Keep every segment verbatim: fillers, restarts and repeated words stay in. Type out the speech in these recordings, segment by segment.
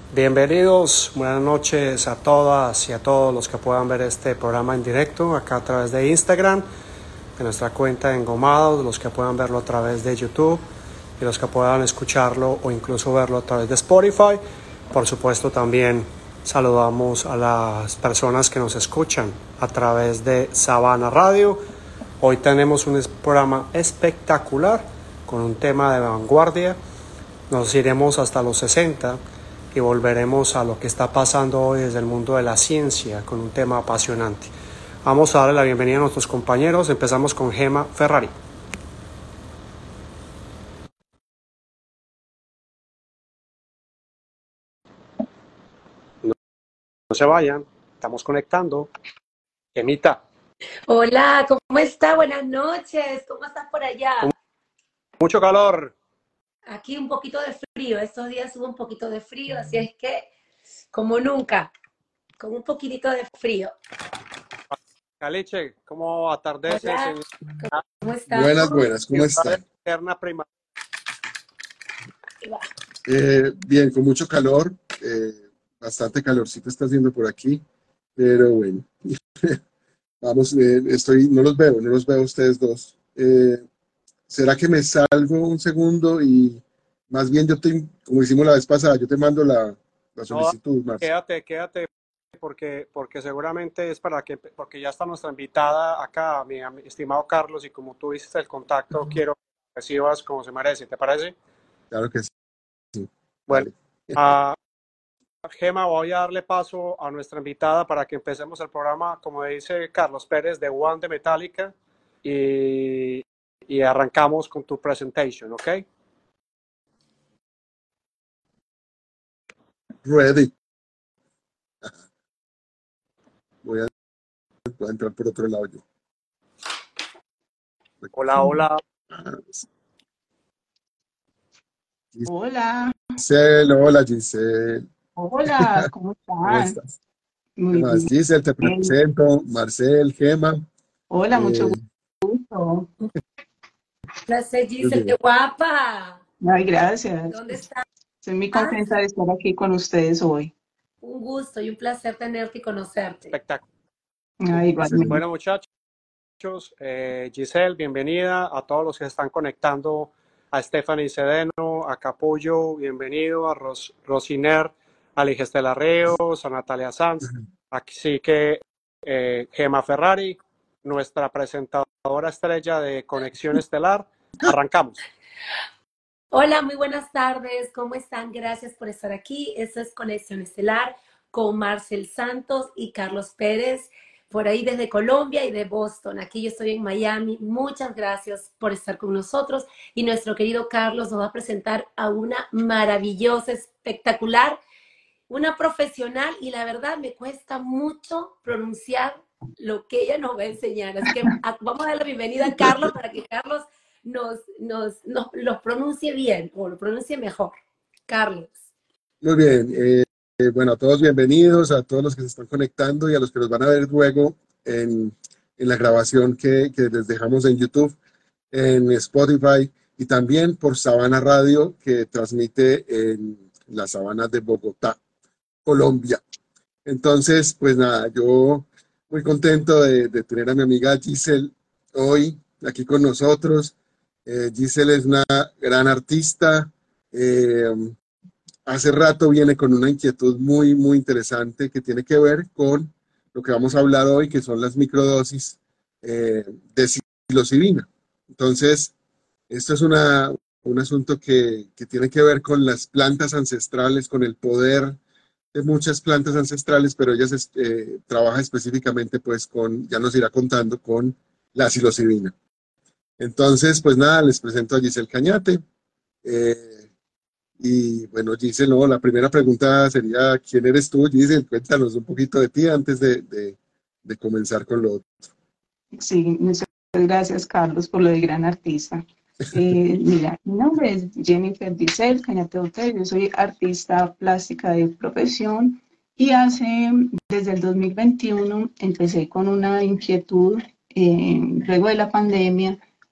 Bienvenidos, buenas noches a todas y a todos los que puedan ver este programa en directo acá a través de Instagram, de nuestra cuenta de Engomados, los que puedan verlo a través de YouTube y los que puedan escucharlo o incluso verlo a través de Spotify. Por supuesto, también saludamos a las personas que nos escuchan a través de Sabana Radio. Hoy tenemos un programa espectacular con un tema de vanguardia. Nos iremos hasta los sesenta y volveremos a lo que está pasando hoy desde el mundo de la ciencia con un tema apasionante. Vamos a darle la bienvenida a nuestros compañeros. Empezamos con Gema Ferrari. No, no se vayan, estamos conectando. Gemita. Hola, ¿cómo está? Buenas noches. ¿Cómo estás por allá? Mucho calor. Aquí un poquito de frío. Estos días hubo un poquito de frío, así es que, como nunca, con un poquitito de frío. Caliche, ¿cómo atardece? Hola, ¿cómo estás? Buenas, buenas, ¿cómo están? Eh, bien, con mucho calor, eh, bastante calorcito está haciendo por aquí, pero bueno, vamos, eh, estoy, no los veo, no los veo a ustedes dos. Eh, ¿será que me salgo un segundo y más bien yo te, como hicimos la vez pasada, yo te mando la, la solicitud, no, quédate, quédate, porque, porque seguramente es para que, porque ya está nuestra invitada acá, mi, mi estimado Carlos, y como tú dices el contacto, uh-huh. quiero que recibas como se merece, ¿te parece? Claro que sí. Bueno, a Gema, voy a darle paso a nuestra invitada para que empecemos el programa, como dice Carlos Pérez, de One de Metallica, y, y arrancamos con tu presentation, ¿ok? Ready. Voy a, voy a entrar por otro lado yo. Hola, hola. Hola. Giselle, hola Giselle. Hola, ¿cómo estás? ¿Cómo estás? Muy más, bien. Giselle, te presento, Marcel, Gema. Hola, eh, mucho gusto. Placer, Giselle, qué guapa. Ay, gracias. ¿Dónde estás? Estoy muy contenta de estar aquí con ustedes hoy. Un gusto y un placer tenerte y conocerte. Espectacular. Ay, igualmente. Bueno, muchachos, eh, Giselle, bienvenida. A todos los que se están conectando, a Stephanie Cedeno, a Capullo, bienvenido, a Ros Rosiner, a Ligestela Reos, a Natalia Sanz. Así que eh, Gema Ferrari, nuestra presentadora estrella de Conexión Estelar, arrancamos. Hola, muy buenas tardes, ¿cómo están? Gracias por estar aquí. Esto es Conexión Estelar con Marcel Santos y Carlos Pérez, por ahí desde Colombia y de Boston. Aquí yo estoy en Miami. Muchas gracias por estar con nosotros. Y nuestro querido Carlos nos va a presentar a una maravillosa, espectacular, una profesional, y la verdad me cuesta mucho pronunciar lo que ella nos va a enseñar. Así que vamos a dar la bienvenida a Carlos para que Carlos nos, nos, nos los pronuncie bien o lo pronuncie mejor. Carlos. Muy bien. Eh, eh, bueno, a todos bienvenidos, a todos los que se están conectando y a los que nos van a ver luego en, en la grabación que, que les dejamos en YouTube, en Spotify y también por Sabana Radio, que transmite en las sabanas de Bogotá, Colombia. Entonces, pues nada, yo muy contento de, de tener a mi amiga Giselle hoy aquí con nosotros. Eh, Giselle es una gran artista. Eh, hace rato viene con una inquietud muy, muy interesante que tiene que ver con lo que vamos a hablar hoy, que son las microdosis eh, de psilocibina. Entonces, esto es una, un asunto que, que tiene que ver con las plantas ancestrales, con el poder de muchas plantas ancestrales, pero ella se, eh, trabaja específicamente pues con, ya nos irá contando, con la psilocibina. Entonces, pues nada, les presento a Giselle Cañate. Eh, y bueno, Giselle, no, la primera pregunta sería, ¿quién eres tú, Giselle? Cuéntanos un poquito de ti antes de, de, de comenzar con lo otro. Sí, muchas gracias, Carlos, por lo de gran artista. Eh, mira, mi nombre es Jennifer Giselle Cañate Botero, yo soy artista plástica de profesión y hace, desde el dos mil veintiuno, empecé con una inquietud, eh, luego de la pandemia,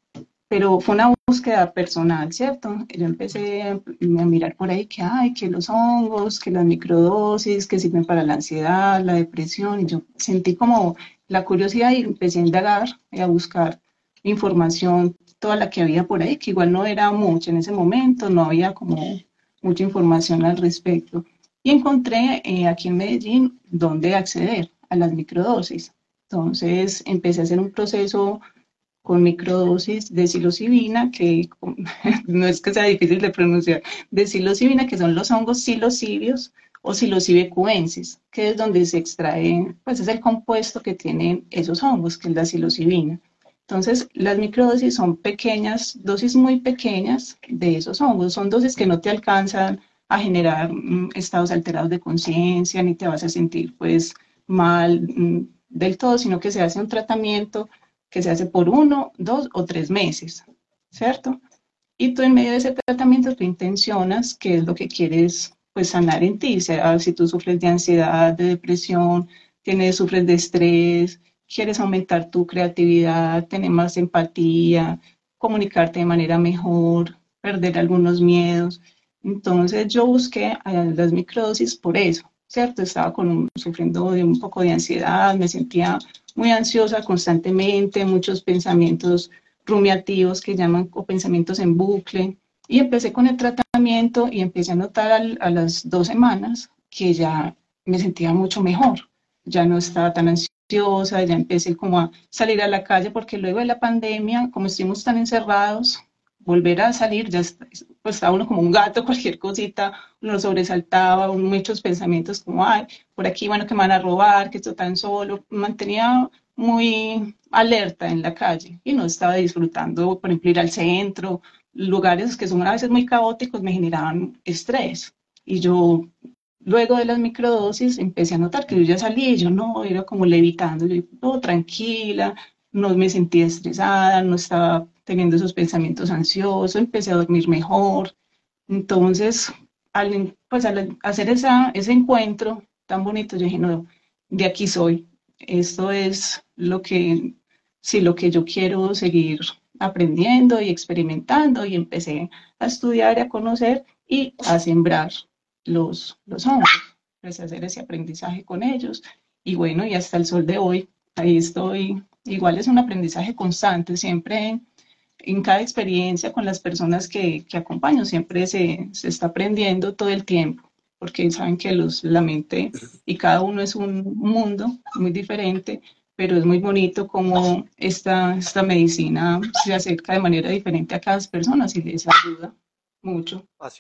pero fue una búsqueda personal, ¿cierto? Yo empecé a mirar por ahí que hay, que los hongos, que las microdosis, que sirven para la ansiedad, la depresión, y yo sentí como la curiosidad y empecé a indagar y a buscar información, toda la que había por ahí, que igual no era mucha en ese momento, no había como mucha información al respecto. Y encontré eh, aquí en Medellín dónde acceder a las microdosis. Entonces empecé a hacer un proceso con microdosis de psilocibina, que no es que sea difícil de pronunciar, de psilocibina, que son los hongos psilocibios o Psilocybe cubensis, que es donde se extrae, pues es el compuesto que tienen esos hongos, que es la psilocibina. Entonces, las microdosis son pequeñas, dosis muy pequeñas de esos hongos, son dosis que no te alcanzan a generar mm, estados alterados de conciencia, ni te vas a sentir pues mal mm, del todo, sino que se hace un tratamiento que se hace por uno, dos o tres meses, ¿cierto? Y tú en medio de ese tratamiento tú intencionas qué es lo que quieres pues sanar en ti, o sea, si tú sufres de ansiedad, de depresión, tienes, sufres de estrés, quieres aumentar tu creatividad, tener más empatía, comunicarte de manera mejor, perder algunos miedos. Entonces yo busqué a las microdosis por eso, ¿cierto? Estaba con un, sufriendo de un poco de ansiedad, me sentía muy ansiosa constantemente, muchos pensamientos rumiativos que llaman o pensamientos en bucle. Y empecé con el tratamiento y empecé a notar al, a las dos semanas que ya me sentía mucho mejor, ya no estaba tan ansiosa, ya empecé como a salir a la calle porque luego de la pandemia, como estuvimos tan encerrados, volver a salir, ya pues estaba uno como un gato, cualquier cosita, uno sobresaltaba, muchos pensamientos como, ay, por aquí, bueno, que me van a robar, que estoy tan solo, me mantenía muy alerta en la calle y no estaba disfrutando, por ejemplo, ir al centro, lugares que son a veces muy caóticos me generaban estrés. Y yo, luego de las microdosis, empecé a notar que yo ya salía y yo no, era como levitando, yo todo tranquila, no me sentía estresada, no estaba teniendo esos pensamientos ansiosos, empecé a dormir mejor. Entonces, al, pues al hacer esa, ese encuentro tan bonito, yo dije, no, de aquí soy. Esto es lo que, sí, lo que yo quiero seguir aprendiendo y experimentando, y empecé a estudiar y a conocer y a sembrar los, los hongos. Empecé a hacer ese aprendizaje con ellos y bueno, y hasta el sol de hoy, ahí estoy. Igual es un aprendizaje constante, siempre en cada experiencia con las personas que, que acompaño, siempre se, se está aprendiendo todo el tiempo, porque saben que los, la mente y cada uno es un mundo muy diferente, pero es muy bonito cómo esta, esta medicina se acerca de manera diferente a cada persona y les ayuda mucho. Así,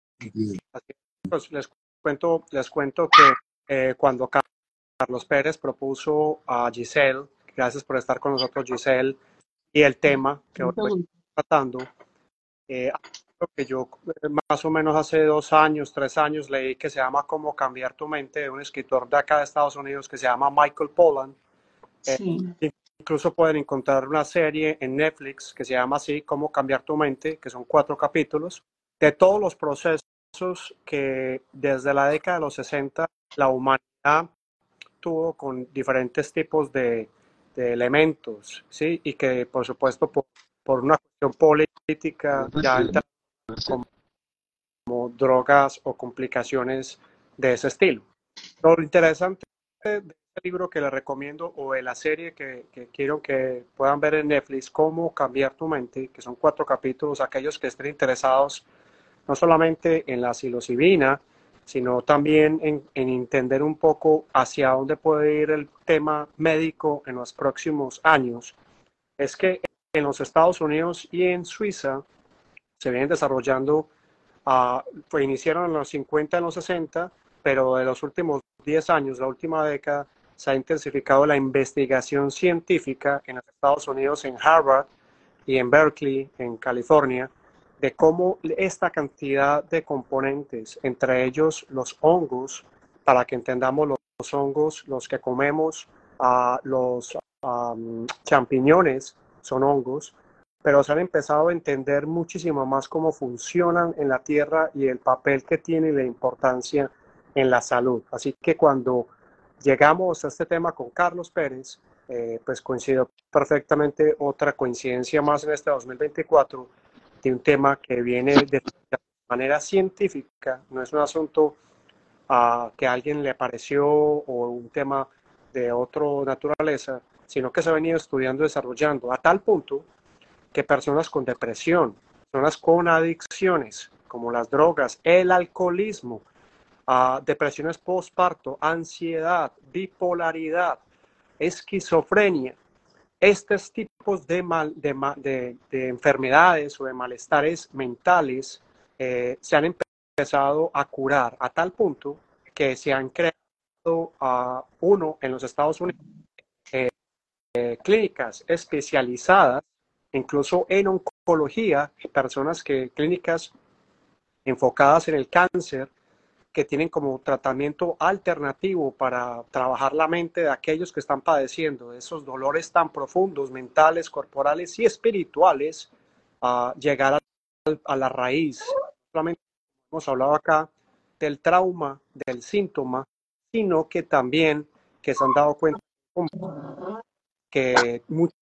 así. Pues les cuento, les cuento que eh, cuando Carlos Pérez propuso a Giselle, gracias por estar con nosotros, Giselle, y el tema que hoy estamos tratando, eh, que yo eh, más o menos hace dos años, tres años leí que se llama Cómo cambiar tu mente, de un escritor de acá de Estados Unidos que se llama Michael Pollan. Eh, sí. Incluso pueden encontrar una serie en Netflix que se llama así, Cómo cambiar tu mente, que son cuatro capítulos, de todos los procesos que desde la década de los sesenta la humanidad tuvo con diferentes tipos de, de elementos, ¿sí? Y que por supuesto por, por una cuestión política ya entra como, como drogas o complicaciones de ese estilo. Lo interesante de este libro que les recomiendo o de la serie que, que quiero que puedan ver en Netflix, Cómo cambiar tu mente, que son cuatro capítulos, aquellos que estén interesados no solamente en la psilocibina, sino también en, en entender un poco hacia dónde puede ir el tema médico en los próximos años, es que en los Estados Unidos y en Suiza se vienen desarrollando, uh, pues iniciaron en los cincuenta, en los sesenta, pero de los últimos diez años, la última década, se ha intensificado la investigación científica en los Estados Unidos, en Harvard y en Berkeley, en California, de cómo esta cantidad de componentes, entre ellos los hongos, para que entendamos los, los hongos, los que comemos, uh, los um, champiñones son hongos, pero se han empezado a entender muchísimo más cómo funcionan en la tierra y el papel que tiene y la importancia en la salud. Así que cuando llegamos a este tema con Carlos Pérez, eh, pues coincidió perfectamente otra coincidencia más en este dos mil veinticuatro de un tema que viene de manera científica, no es un asunto uh, que a alguien le pareció o un tema de otra naturaleza, sino que se ha venido estudiando y desarrollando a tal punto que personas con depresión, personas con adicciones, como las drogas, el alcoholismo, uh, depresiones postparto, ansiedad, bipolaridad, esquizofrenia, estos tipos de, mal, de, de, de enfermedades o de malestares mentales eh, se han empezado a curar a tal punto que se han creado uh, uno en los Estados Unidos eh, eh, clínicas especializadas, incluso en oncología, personas que clínicas enfocadas en el cáncer, que tienen como tratamiento alternativo para trabajar la mente de aquellos que están padeciendo de esos dolores tan profundos, mentales, corporales y espirituales, a uh, llegar a, a la raíz. Solamente hemos hablado acá del trauma, del síntoma, sino que también que se han dado cuenta que muchas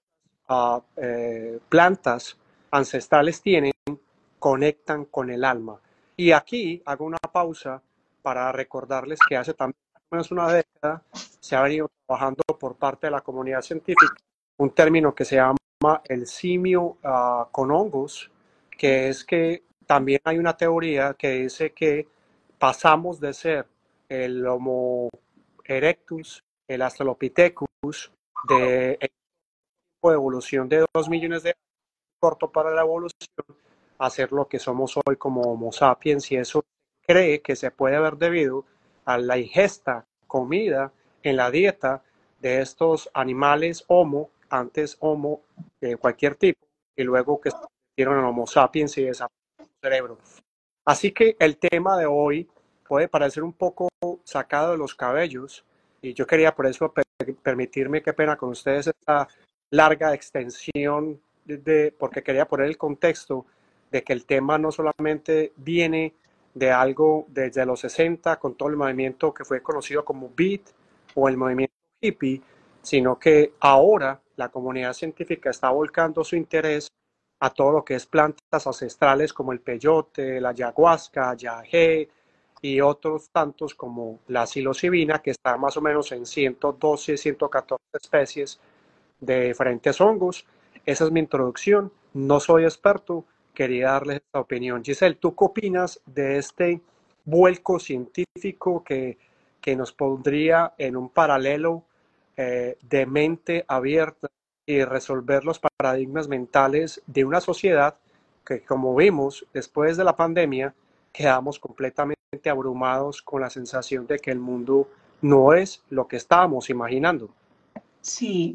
uh, eh, plantas ancestrales tienen, conectan con el alma. Y aquí hago una pausa para recordarles que hace también más o menos una década se ha venido trabajando por parte de la comunidad científica un término que se llama el simio uh, con hongos, que es que también hay una teoría que dice que pasamos de ser el Homo erectus, el Australopithecus, de el tipo de evolución de dos millones de años, corto para la evolución, a ser lo que somos hoy como Homo sapiens, y eso cree que se puede haber debido a la ingesta, comida, en la dieta de estos animales Homo, antes Homo de cualquier tipo, y luego que se convirtieron en Homo sapiens y desarrollaron su cerebro. Así que el tema de hoy puede parecer un poco sacado de los cabellos, y yo quería por eso per permitirme, qué pena con ustedes, esta larga extensión, de, de, porque quería poner el contexto de que el tema no solamente viene de algo desde los sesenta, con todo el movimiento que fue conocido como beat o el movimiento hippie, sino que ahora la comunidad científica está volcando su interés a todo lo que es plantas ancestrales como el peyote, la ayahuasca, yagé y otros tantos como la psilocibina, que está más o menos en ciento doce, ciento catorce especies de diferentes hongos. Esa es mi introducción, no soy experto, quería darles esta opinión. Giselle, ¿tú qué opinas de este vuelco científico que, que nos pondría en un paralelo eh, de mente abierta y resolver los paradigmas mentales de una sociedad que, como vimos después de la pandemia, quedamos completamente abrumados con la sensación de que el mundo no es lo que estábamos imaginando? Sí.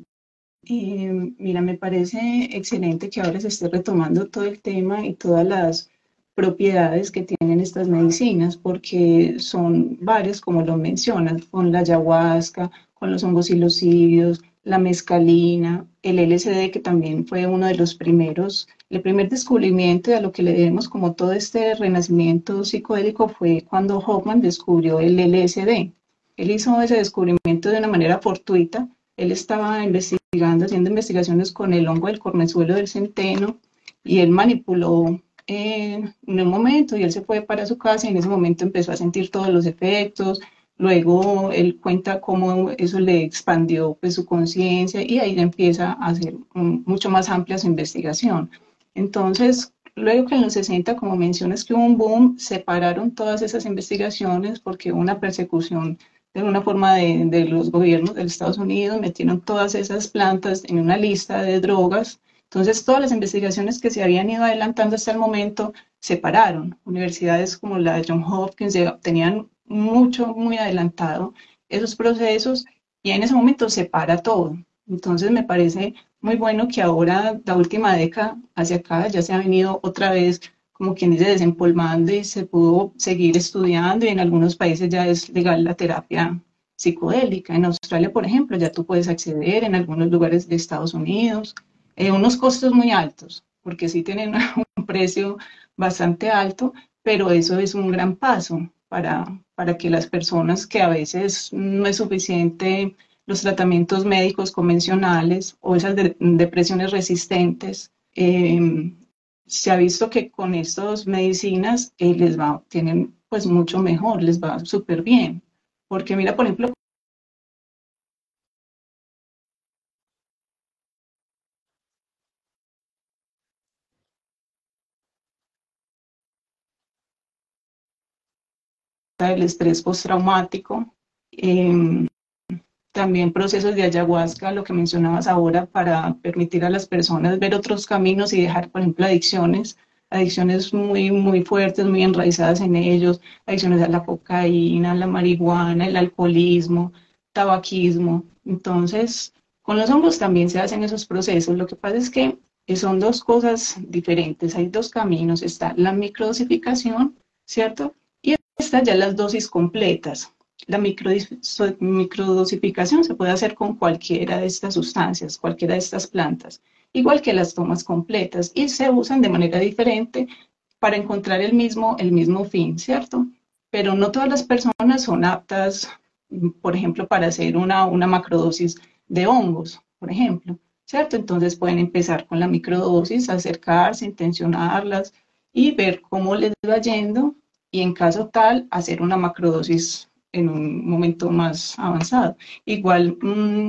Eh, mira, me parece excelente que ahora se esté retomando todo el tema y todas las propiedades que tienen estas medicinas, porque son varias, como lo mencionas, con la ayahuasca, con los hongos psilocídeos, la mescalina, el L S D, que también fue uno de los primeros, el primer descubrimiento de a lo que le debemos como todo este renacimiento psicodélico fue cuando Hoffman descubrió el L S D. Él hizo ese descubrimiento de una manera fortuita. Él estaba investigando, haciendo investigaciones con el hongo del cornezuelo del centeno, y él manipuló eh, en un momento, y él se fue para su casa y en ese momento empezó a sentir todos los efectos. Luego él cuenta cómo eso le expandió pues, su conciencia, y ahí empieza a hacer um, mucho más amplia su investigación. Entonces, luego que en los sesenta, como mencionas, que hubo un boom, separaron todas esas investigaciones porque hubo una persecución de una forma de, de los gobiernos de los Estados Unidos, metieron todas esas plantas en una lista de drogas. Entonces, todas las investigaciones que se habían ido adelantando hasta el momento se pararon. Universidades como la de Johns Hopkins tenían mucho, muy adelantado esos procesos, y en ese momento se para todo. Entonces, me parece muy bueno que ahora, la última década hacia acá, ya se ha venido otra vez, como quien dice, desempolvando, y se pudo seguir estudiando, y en algunos países ya es legal la terapia psicodélica. En Australia, por ejemplo, ya tú puedes acceder, en algunos lugares de Estados Unidos, eh, unos costos muy altos, porque sí tienen un precio bastante alto, pero eso es un gran paso para, para que las personas, que a veces no es suficiente los tratamientos médicos convencionales o esas de, depresiones resistentes. Eh, se ha visto que con estas medicinas eh, les va, tienen pues mucho mejor, les va súper bien. Porque mira, por ejemplo, el estrés postraumático, eh, también procesos de ayahuasca, lo que mencionabas ahora, para permitir a las personas ver otros caminos y dejar, por ejemplo, adicciones, adicciones muy, muy fuertes, muy enraizadas en ellos, adicciones a la cocaína, a la marihuana, el alcoholismo, tabaquismo. Entonces, con los hongos también se hacen esos procesos. Lo que pasa es que son dos cosas diferentes, hay dos caminos, está la microdosificación, ¿cierto? Y están ya las dosis completas. La microdosificación se puede hacer con cualquiera de estas sustancias, cualquiera de estas plantas, igual que las tomas completas, y se usan de manera diferente para encontrar el mismo, el mismo fin, ¿cierto? Pero no todas las personas son aptas, por ejemplo, para hacer una, una macrodosis de hongos, por ejemplo, ¿cierto? Entonces pueden empezar con la microdosis, acercarse, intencionarlas y ver cómo les va yendo, y en caso tal, hacer una macrodosis en un momento más avanzado. Igual, mmm,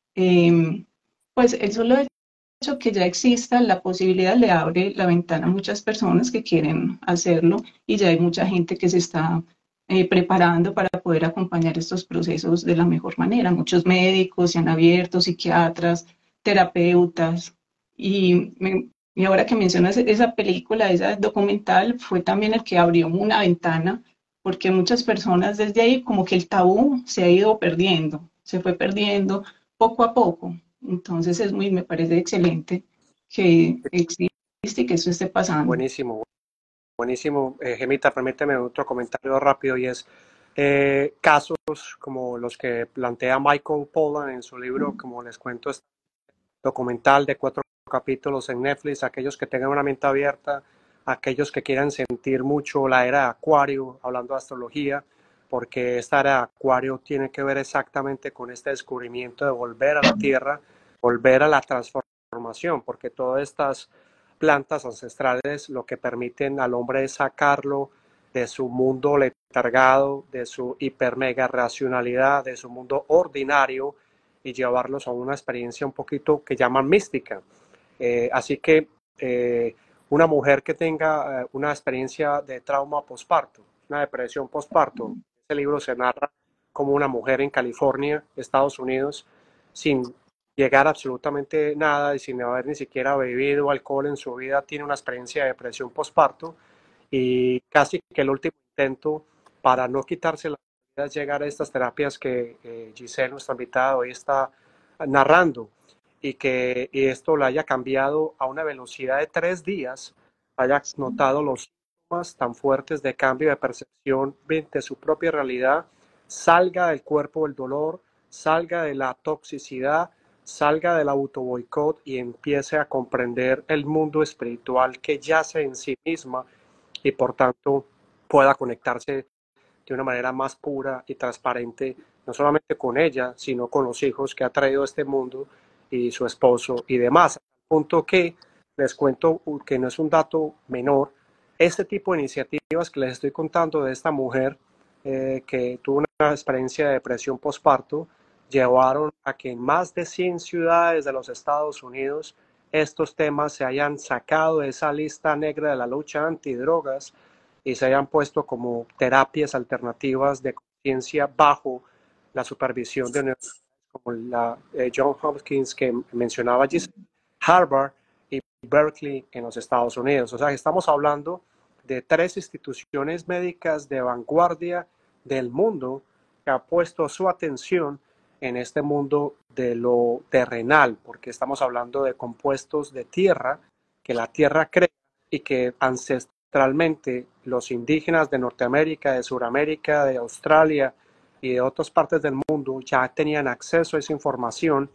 eh, pues el solo hecho que ya exista la posibilidad le abre la ventana a muchas personas que quieren hacerlo, y ya hay mucha gente que se está eh, preparando para poder acompañar estos procesos de la mejor manera. Muchos médicos se han abierto, psiquiatras, terapeutas, y, me, y ahora que mencionas esa película, esa documental, fue también el que abrió una ventana, porque muchas personas desde ahí como que el tabú se ha ido perdiendo, se fue perdiendo poco a poco. Entonces es muy, me parece excelente que existe y que eso esté pasando. Buenísimo, buenísimo. Eh, Gemita, permíteme otro comentario rápido, y es eh, casos como los que plantea Michael Pollan en su libro, como les cuento, este documental de cuatro capítulos en Netflix, aquellos que tengan una mente abierta, aquellos que quieran sentir mucho la era de Acuario, hablando de astrología, porque esta era de Acuario tiene que ver exactamente con este descubrimiento de volver a la Tierra, volver a la transformación, porque todas estas plantas ancestrales lo que permiten al hombre es sacarlo de su mundo letargado, de su hiper mega racionalidad, de su mundo ordinario, y llevarlos a una experiencia un poquito que llaman mística. Eh, así que eh, una mujer que tenga eh, una experiencia de trauma postparto, una depresión postparto, este libro se narra como una mujer en California, Estados Unidos, sin llegar a absolutamente nada y sin haber ni siquiera bebido alcohol en su vida, tiene una experiencia de depresión postparto, y casi que el último intento para no quitarse la vida es llegar a estas terapias que eh, Giselle, nuestra invitada, hoy está narrando, y que y esto lo haya cambiado a una velocidad de tres días, haya notado los síntomas tan fuertes de cambio de percepción de su propia realidad, salga del cuerpo el dolor, salga de la toxicidad, salga del autoboicot y empiece a comprender el mundo espiritual que yace en sí misma, y por tanto pueda conectarse de una manera más pura y transparente, no solamente con ella, sino con los hijos que ha traído a este mundo y su esposo y demás. Al punto que les cuento que no es un dato menor, este tipo de iniciativas que les estoy contando de esta mujer eh, que tuvo una experiencia de depresión postparto, llevaron a que en más de cien ciudades de los Estados Unidos estos temas se hayan sacado de esa lista negra de la lucha antidrogas y se hayan puesto como terapias alternativas de conciencia bajo la supervisión de universidades como la eh, Johns Hopkins que mencionaba Giselle, Harvard y Berkeley en los Estados Unidos. O sea, estamos hablando de tres instituciones médicas de vanguardia del mundo que han puesto su atención en este mundo de lo terrenal, porque estamos hablando de compuestos de tierra que la tierra crea y que ancestralmente los indígenas de Norteamérica, de Sudamérica, de Australia y de otras partes del mundo ya tenían acceso a esa información,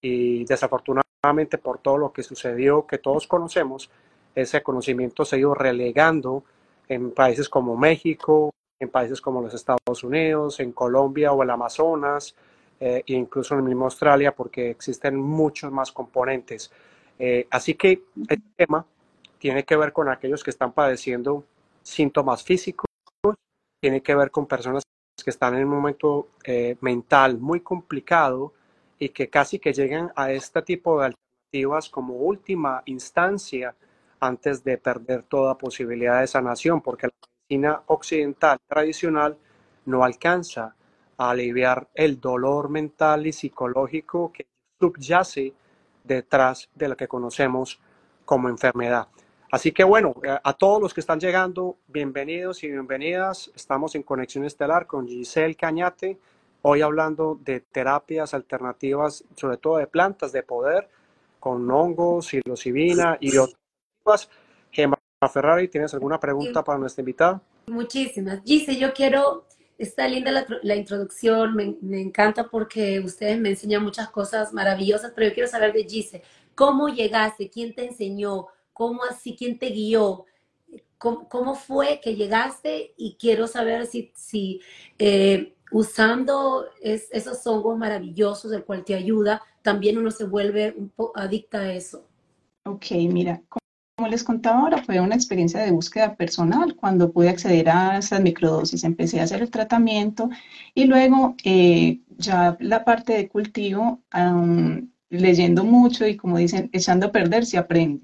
y desafortunadamente por todo lo que sucedió que todos conocemos, ese conocimiento se ha ido relegando en países como México, en países como los Estados Unidos, en Colombia o el Amazonas, eh, e incluso en el mismo Australia, porque existen muchos más componentes. Eh, así que este tema tiene que ver con aquellos que están padeciendo síntomas físicos, tiene que ver con personas que están en un momento eh, mental muy complicado y que casi que llegan a este tipo de alternativas como última instancia antes de perder toda posibilidad de sanación, porque la medicina occidental tradicional no alcanza a aliviar el dolor mental y psicológico que subyace detrás de lo que conocemos como enfermedad. Así que bueno, a todos los que están llegando, bienvenidos y bienvenidas. Estamos en Conexión Estelar con Giselle Cañate, hoy hablando de terapias alternativas, sobre todo de plantas de poder, con hongos, psilocibina y otras. Gemma Ferrari, ¿tienes alguna pregunta para nuestra invitada? Muchísimas. Gise, yo quiero, está linda la, la introducción, me, me encanta porque ustedes me enseñan muchas cosas maravillosas, pero yo quiero saber de Gise, ¿cómo llegaste? ¿Quién te enseñó? ¿Cómo así? ¿Quién te guió? ¿Cómo, cómo fue que llegaste? Y quiero saber si, si eh, usando es, esos hongos maravillosos, el cual te ayuda, también uno se vuelve un poco adicta a eso. Ok, mira, como les contaba ahora, fue una experiencia de búsqueda personal cuando pude acceder a esas microdosis. Empecé a hacer el tratamiento y luego eh, ya la parte de cultivo, um, leyendo mucho y como dicen, echando a perder se aprende.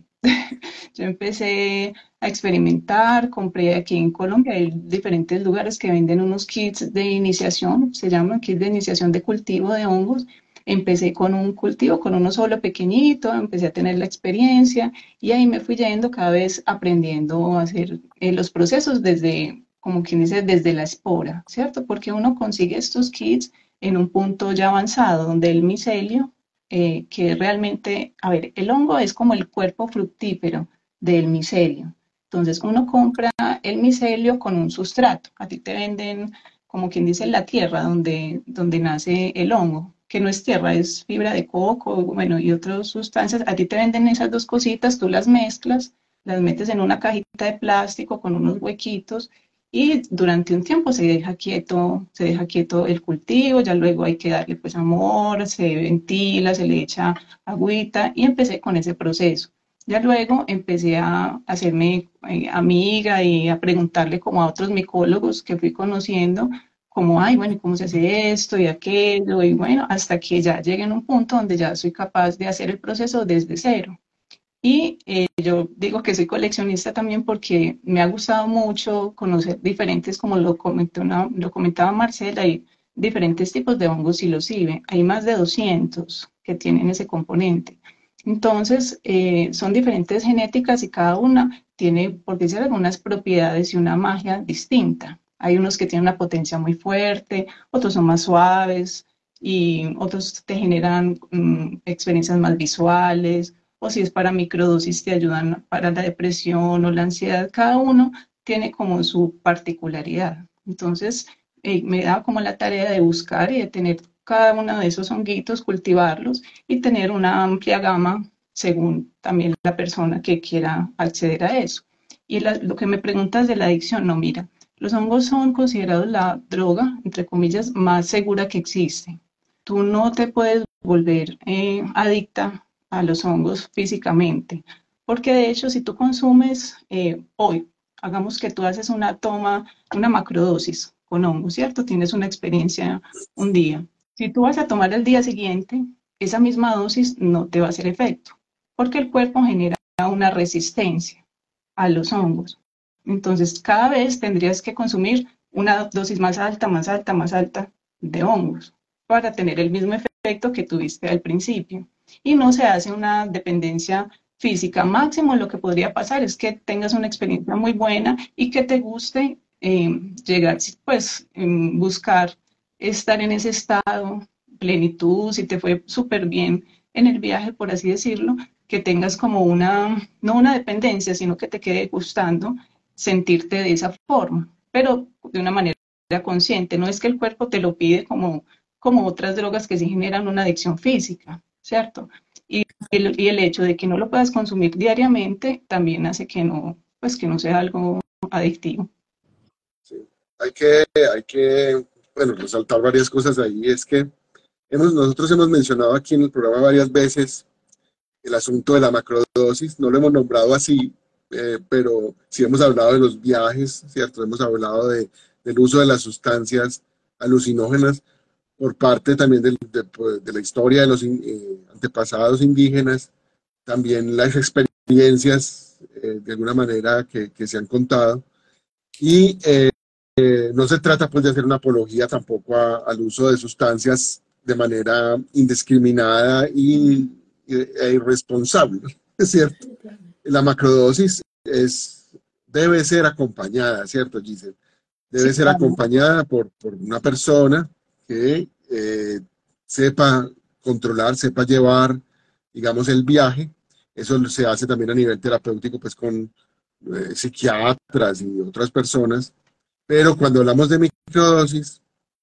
Yo empecé a experimentar, compré aquí en Colombia, hay diferentes lugares que venden unos kits de iniciación, se llaman kits de iniciación de cultivo de hongos. Empecé con un cultivo, con uno solo pequeñito, empecé a tener la experiencia y ahí me fui yendo cada vez aprendiendo a hacer eh, los procesos desde, como quien dice, desde la espora, ¿cierto? Porque uno consigue estos kits en un punto ya avanzado, donde el micelio, eh, que realmente, a ver, el hongo es como el cuerpo fructífero del micelio. Entonces uno compra el micelio con un sustrato. A ti te venden, como quien dice, la tierra donde, donde nace el hongo, que no es tierra, es fibra de coco, bueno, y otras sustancias. A ti te venden esas dos cositas, tú las mezclas, las metes en una cajita de plástico con unos huequitos y durante un tiempo se deja quieto, se deja quieto el cultivo, ya luego hay que darle pues amor, se ventila, se le echa agüita y empecé con ese proceso. Ya luego empecé a hacerme eh, amiga y a preguntarle como a otros micólogos que fui conociendo, como, ay, bueno, ¿y cómo se hace esto y aquello? Y bueno, hasta que ya llegué en un punto donde ya soy capaz de hacer el proceso desde cero. Y eh, yo digo que soy coleccionista también porque me ha gustado mucho conocer diferentes, como lo, comentó una, lo comentaba Marcela, hay diferentes tipos de hongos psilocibe. Hay más de doscientos que tienen ese componente. Entonces, eh, son diferentes genéticas y cada una tiene, por decir, algunas propiedades y una magia distinta. Hay unos que tienen una potencia muy fuerte, otros son más suaves y otros te generan um, experiencias más visuales, o si es para microdosis te ayudan para la depresión o la ansiedad. Cada uno tiene como su particularidad. Entonces, eh, me da como la tarea de buscar y de tener cada uno de esos honguitos, cultivarlos y tener una amplia gama según también la persona que quiera acceder a eso. Y la, lo que me preguntas de la adicción, no, mira, los hongos son considerados la droga, entre comillas, más segura que existe. Tú no te puedes volver eh, adicta a los hongos físicamente, porque de hecho si tú consumes eh, hoy, hagamos que tú haces una toma, una macrodosis con hongos, ¿cierto? Tienes una experiencia un día. Si tú vas a tomar el día siguiente, esa misma dosis no te va a hacer efecto, porque el cuerpo genera una resistencia a los hongos. Entonces, cada vez tendrías que consumir una dosis más alta, más alta, más alta de hongos para tener el mismo efecto que tuviste al principio. Y no se hace una dependencia física. Máximo lo que podría pasar es que tengas una experiencia muy buena y que te guste eh, llegar, pues, eh, buscar estar en ese estado, plenitud, si te fue súper bien en el viaje, por así decirlo, que tengas como una, no una dependencia, sino que te quede gustando sentirte de esa forma, pero de una manera consciente. No es que el cuerpo te lo pide como, como otras drogas que sí generan una adicción física, ¿cierto? Y el, y el hecho de que no lo puedas consumir diariamente también hace que no, pues que no sea algo adictivo. Sí. Hay que, hay que, bueno, resaltar varias cosas ahí. Es que Hemos, nosotros hemos mencionado aquí en el programa varias veces el asunto de la macrodosis, no lo hemos nombrado así, eh, pero sí hemos hablado de los viajes, ¿cierto? Hemos hablado de, del uso de las sustancias alucinógenas por parte también de, de, pues, de la historia de los eh, antepasados indígenas, también las experiencias eh, de alguna manera que, que se han contado. Y eh, eh, no se trata pues de hacer una apología tampoco a, al uso de sustancias de manera indiscriminada y, y, e irresponsable, ¿es cierto? La macrodosis es, debe ser acompañada, ¿cierto, Giselle? Debe Sí, ser claro. acompañada por, por una persona que eh, sepa controlar, sepa llevar, digamos, el viaje. Eso se hace también a nivel terapéutico, pues con eh, psiquiatras y otras personas. Pero cuando hablamos de microdosis,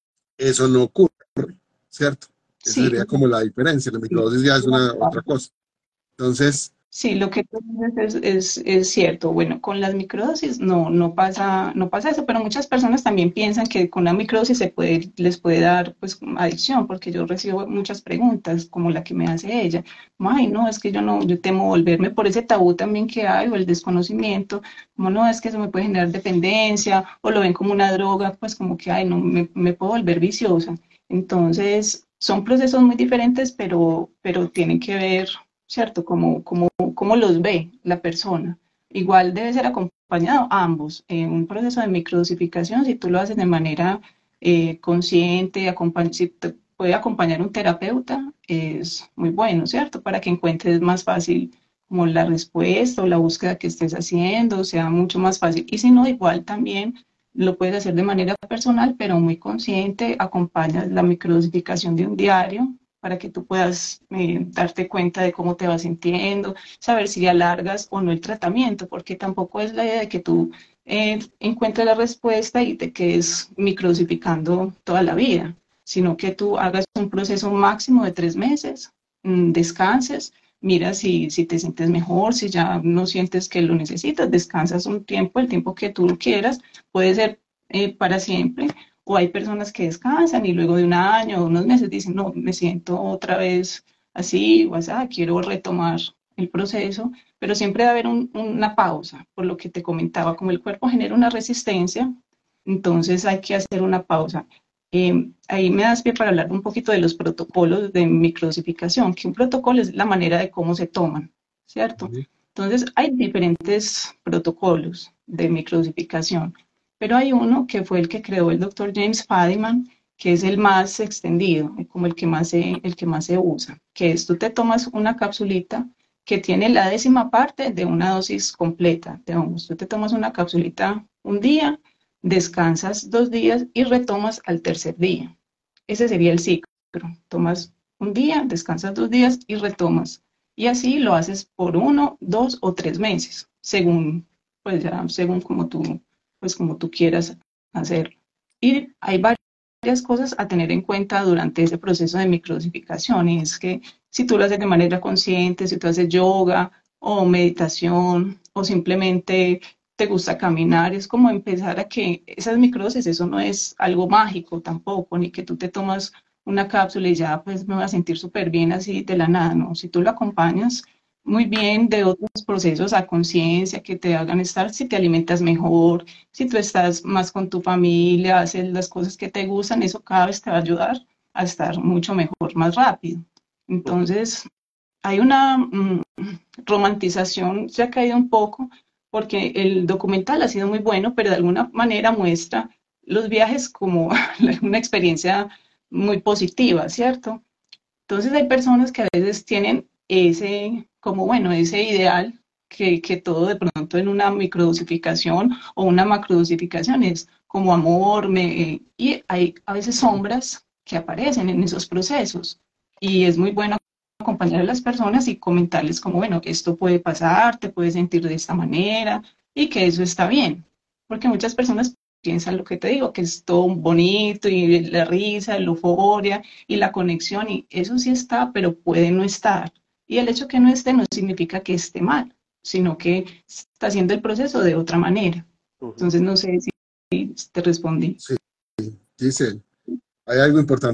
eso no ocurre, ¿cierto? Esa Sí, sería como la diferencia. La microdosis ya es una otra cosa. Entonces, sí, lo que tú dices es, es, es cierto. Bueno, con las microdosis no, no pasa, no pasa eso, pero muchas personas también piensan que con la microdosis se puede, les puede dar pues adicción, porque yo recibo muchas preguntas, como la que me hace ella. Como, ay, no, es que yo no, yo temo volverme por ese tabú también que hay, o el desconocimiento, como no, es que eso me puede generar dependencia, o lo ven como una droga, pues como que, ay, no, me, me puedo volver viciosa. Entonces, son procesos muy diferentes, pero, pero tienen que ver, ¿cierto? Como, como cómo los ve la persona. Igual debe ser acompañado a ambos. En un proceso de microdosificación, si tú lo haces de manera eh, consciente, si te puede acompañar un terapeuta, es muy bueno, ¿cierto? Para que encuentres más fácil como la respuesta o la búsqueda que estés haciendo, sea mucho más fácil. Y si no, igual también lo puedes hacer de manera personal, pero muy consciente, acompañas la microdosificación de un diario para que tú puedas eh, darte cuenta de cómo te vas sintiendo, saber si alargas o no el tratamiento, porque tampoco es la idea de que tú eh, encuentres la respuesta y te quedes microdosificando toda la vida, sino que tú hagas un proceso máximo de tres meses, mmm, descanses, mira si, si te sientes mejor, si ya no sientes que lo necesitas, descansas un tiempo, el tiempo que tú quieras, puede ser eh, para siempre, o hay personas que descansan y luego de un año o unos meses dicen, no, me siento otra vez así, o así, ah, quiero retomar el proceso, pero siempre debe haber un, una pausa, por lo que te comentaba, como el cuerpo genera una resistencia, entonces hay que hacer una pausa. Eh, ahí me das pie para hablar un poquito de los protocolos de microdosificación, que un protocolo es la manera de cómo se toman, ¿cierto? Entonces hay diferentes protocolos de microdosificación, pero hay uno que fue el que creó el doctor James Fadiman, que es el más extendido, como el que más se, el que más se usa, que es tú te tomas una capsulita que tiene la décima parte de una dosis completa de hongos. Tú te tomas una capsulita un día, descansas dos días y retomas al tercer día. Ese sería el ciclo. Tomas un día, descansas dos días y retomas. Y así lo haces por uno, dos o tres meses, según, pues ya, según como tú, pues como tú quieras hacerlo. Y hay varias cosas a tener en cuenta durante ese proceso de microdosificación, y es que si tú lo haces de manera consciente, si tú haces yoga o meditación o simplemente te gusta caminar, es como empezar a que esas microdosis, eso no es algo mágico tampoco, ni que tú te tomas una cápsula y ya pues me voy a sentir súper bien así de la nada, no, si tú lo acompañas muy bien de otros procesos a conciencia que te hagan estar, si te alimentas mejor, si tú estás más con tu familia, haces las cosas que te gustan, eso cada vez te va a ayudar a estar mucho mejor, más rápido. Entonces, hay una mmm, romantización, se ha caído un poco, porque el documental ha sido muy bueno, pero de alguna manera muestra los viajes como una experiencia muy positiva, ¿cierto? Entonces hay personas que a veces tienen ese, como bueno, ese ideal que, que todo de pronto en una microdosificación o una macrodosificación es como amor, me, y hay a veces sombras que aparecen en esos procesos y es muy bueno acompañar a las personas y comentarles como, bueno, esto puede pasar, te puedes sentir de esta manera y que eso está bien, porque muchas personas piensan lo que te digo, que es todo bonito y la risa, la euforia y la conexión, y eso sí está, pero puede no estar. Y el hecho que no esté no significa que esté mal, sino que está haciendo el proceso de otra manera. Entonces, no sé si te respondí. Sí, dice, hay algo importante en lo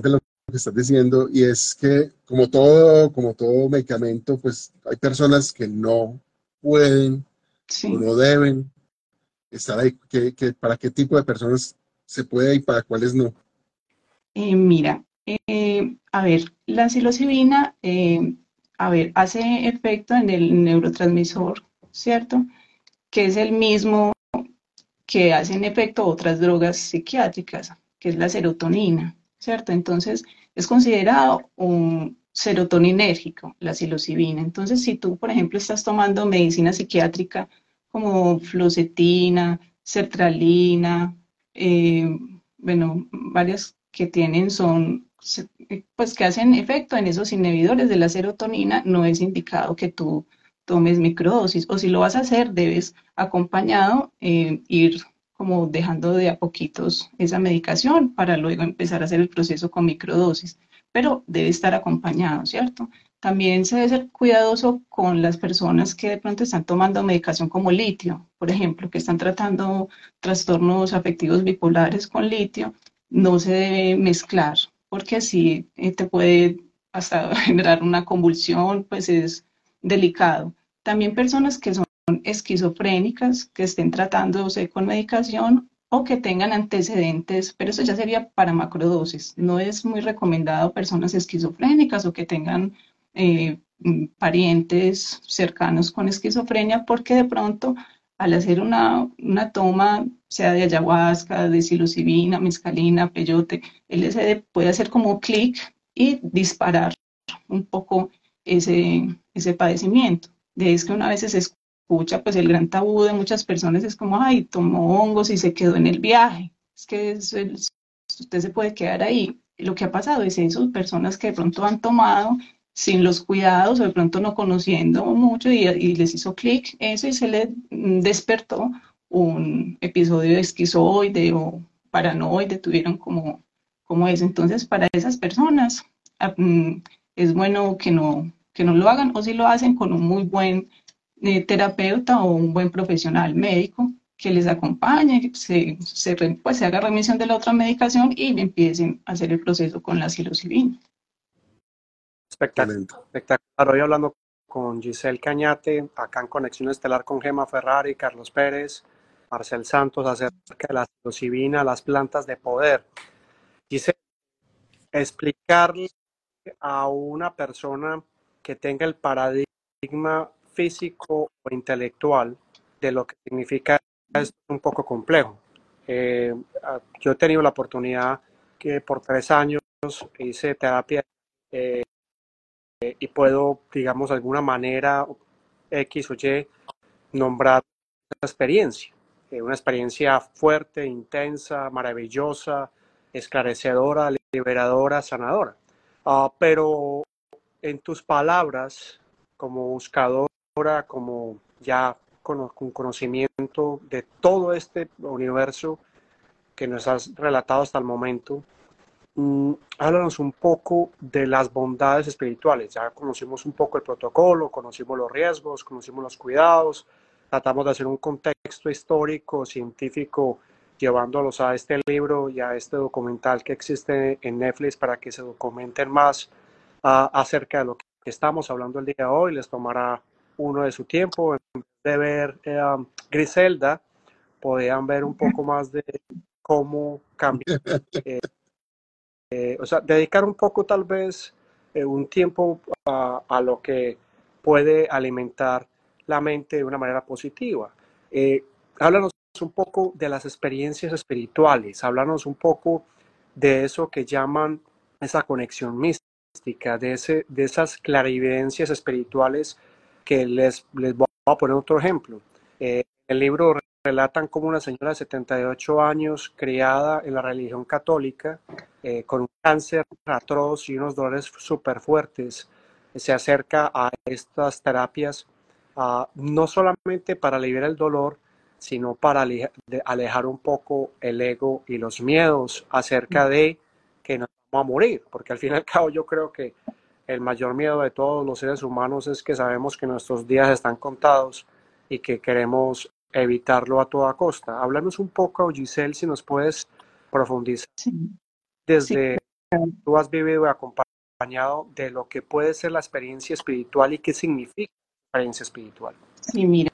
que estás diciendo, y es que como todo, como todo medicamento, pues hay personas que no pueden o Sí. no deben estar ahí. ¿Qué, qué- para qué tipo de personas se puede y para cuáles no? Eh, mira, eh, a ver, la psilocibina, eh, a ver, hace efecto en el neurotransmisor, ¿cierto? Que es el mismo que hacen efecto otras drogas psiquiátricas, que es la serotonina, ¿cierto? Entonces, es considerado un serotoninérgico, la psilocibina. Entonces, si tú, por ejemplo, estás tomando medicina psiquiátrica como fluoxetina, sertralina, eh, bueno, varias que tienen son, pues que hacen efecto en esos inhibidores de la serotonina, no es indicado que tú tomes microdosis, o si lo vas a hacer, debes acompañado, eh, ir como dejando de a poquitos esa medicación para luego empezar a hacer el proceso con microdosis, pero debe estar acompañado, ¿cierto? También se debe ser cuidadoso con las personas que de pronto están tomando medicación como litio, por ejemplo, que están tratando trastornos afectivos bipolares con litio, no se debe mezclar, porque así eh, te puede hasta generar una convulsión, pues es delicado. También personas que son esquizofrénicas, que estén tratándose con medicación o que tengan antecedentes, pero eso ya sería para macrodosis. No es muy recomendado personas esquizofrénicas o que tengan eh, parientes cercanos con esquizofrenia, porque de pronto al hacer una, una toma, sea de ayahuasca, de psilocibina, mescalina, peyote, el L S D puede hacer como clic y disparar un poco ese, ese padecimiento. De es que una vez se escucha, pues el gran tabú de muchas personas es como, ay, tomó hongos y se quedó en el viaje. Es que es el, usted se puede quedar ahí. Lo que ha pasado es eso, personas que de pronto han tomado sin los cuidados o de pronto no conociendo mucho y, y les hizo clic eso y se les despertó un episodio de esquizoide o paranoide, tuvieron como, como eso. Entonces, para esas personas es bueno que no, que no lo hagan o si lo hacen con un muy buen eh, terapeuta o un buen profesional médico que les acompañe, se, se, pues, se haga remisión de la otra medicación y empiecen a hacer el proceso con la psilocibina. Espectacular, Excelente. espectacular. Hoy hablando con Giselle Cañate, acá en Conexión Estelar con Gema Ferrari, Carlos Pérez, Marcel Santos, acerca de la psilocibina, las plantas de poder. Giselle, explicarle a una persona que tenga el paradigma físico o intelectual de lo que significa esto es un poco complejo. Eh, yo he tenido la oportunidad que por tres años hice terapia eh, y puedo, digamos, de alguna manera X o Y nombrar esa experiencia. Eh, una experiencia fuerte, intensa, maravillosa, esclarecedora, liberadora, sanadora. Uh, pero en tus palabras, como buscadora, como ya con, con conocimiento de todo este universo que nos has relatado hasta el momento, Mm, háblanos un poco de las bondades espirituales. Ya conocimos un poco el protocolo, conocimos los riesgos, conocimos los cuidados, tratamos de hacer un contexto histórico, científico, llevándolos a este libro y a este documental que existe en Netflix para que se documenten más uh, acerca de lo que estamos hablando el día de hoy. Les tomará uno de su tiempo. En vez de ver eh, um, Griselda, podrían ver un poco más de cómo cambiar. Eh, Eh, o sea, dedicar un poco tal vez eh, un tiempo a, a, lo que puede alimentar la mente de una manera positiva. Eh, háblanos un poco de las experiencias espirituales, háblanos un poco de eso que llaman esa conexión mística, de, ese, de esas clarividencias espirituales que les, les voy a poner otro ejemplo. Eh, el libro relatan como una señora de setenta y ocho años, criada en la religión católica, eh, con un cáncer atroz y unos dolores súper fuertes, se acerca a estas terapias uh, no solamente para aliviar el dolor, sino para alejar un poco el ego y los miedos acerca de que nos vamos a morir, porque al fin y al cabo yo creo que el mayor miedo de todos los seres humanos es que sabemos que nuestros días están contados y que queremos evitarlo a toda costa. Háblanos un poco, Giselle, si nos puedes profundizar Sí, sí, desde tú has vivido y acompañado de lo que puede ser la experiencia espiritual y qué significa la experiencia espiritual. Sí, mira,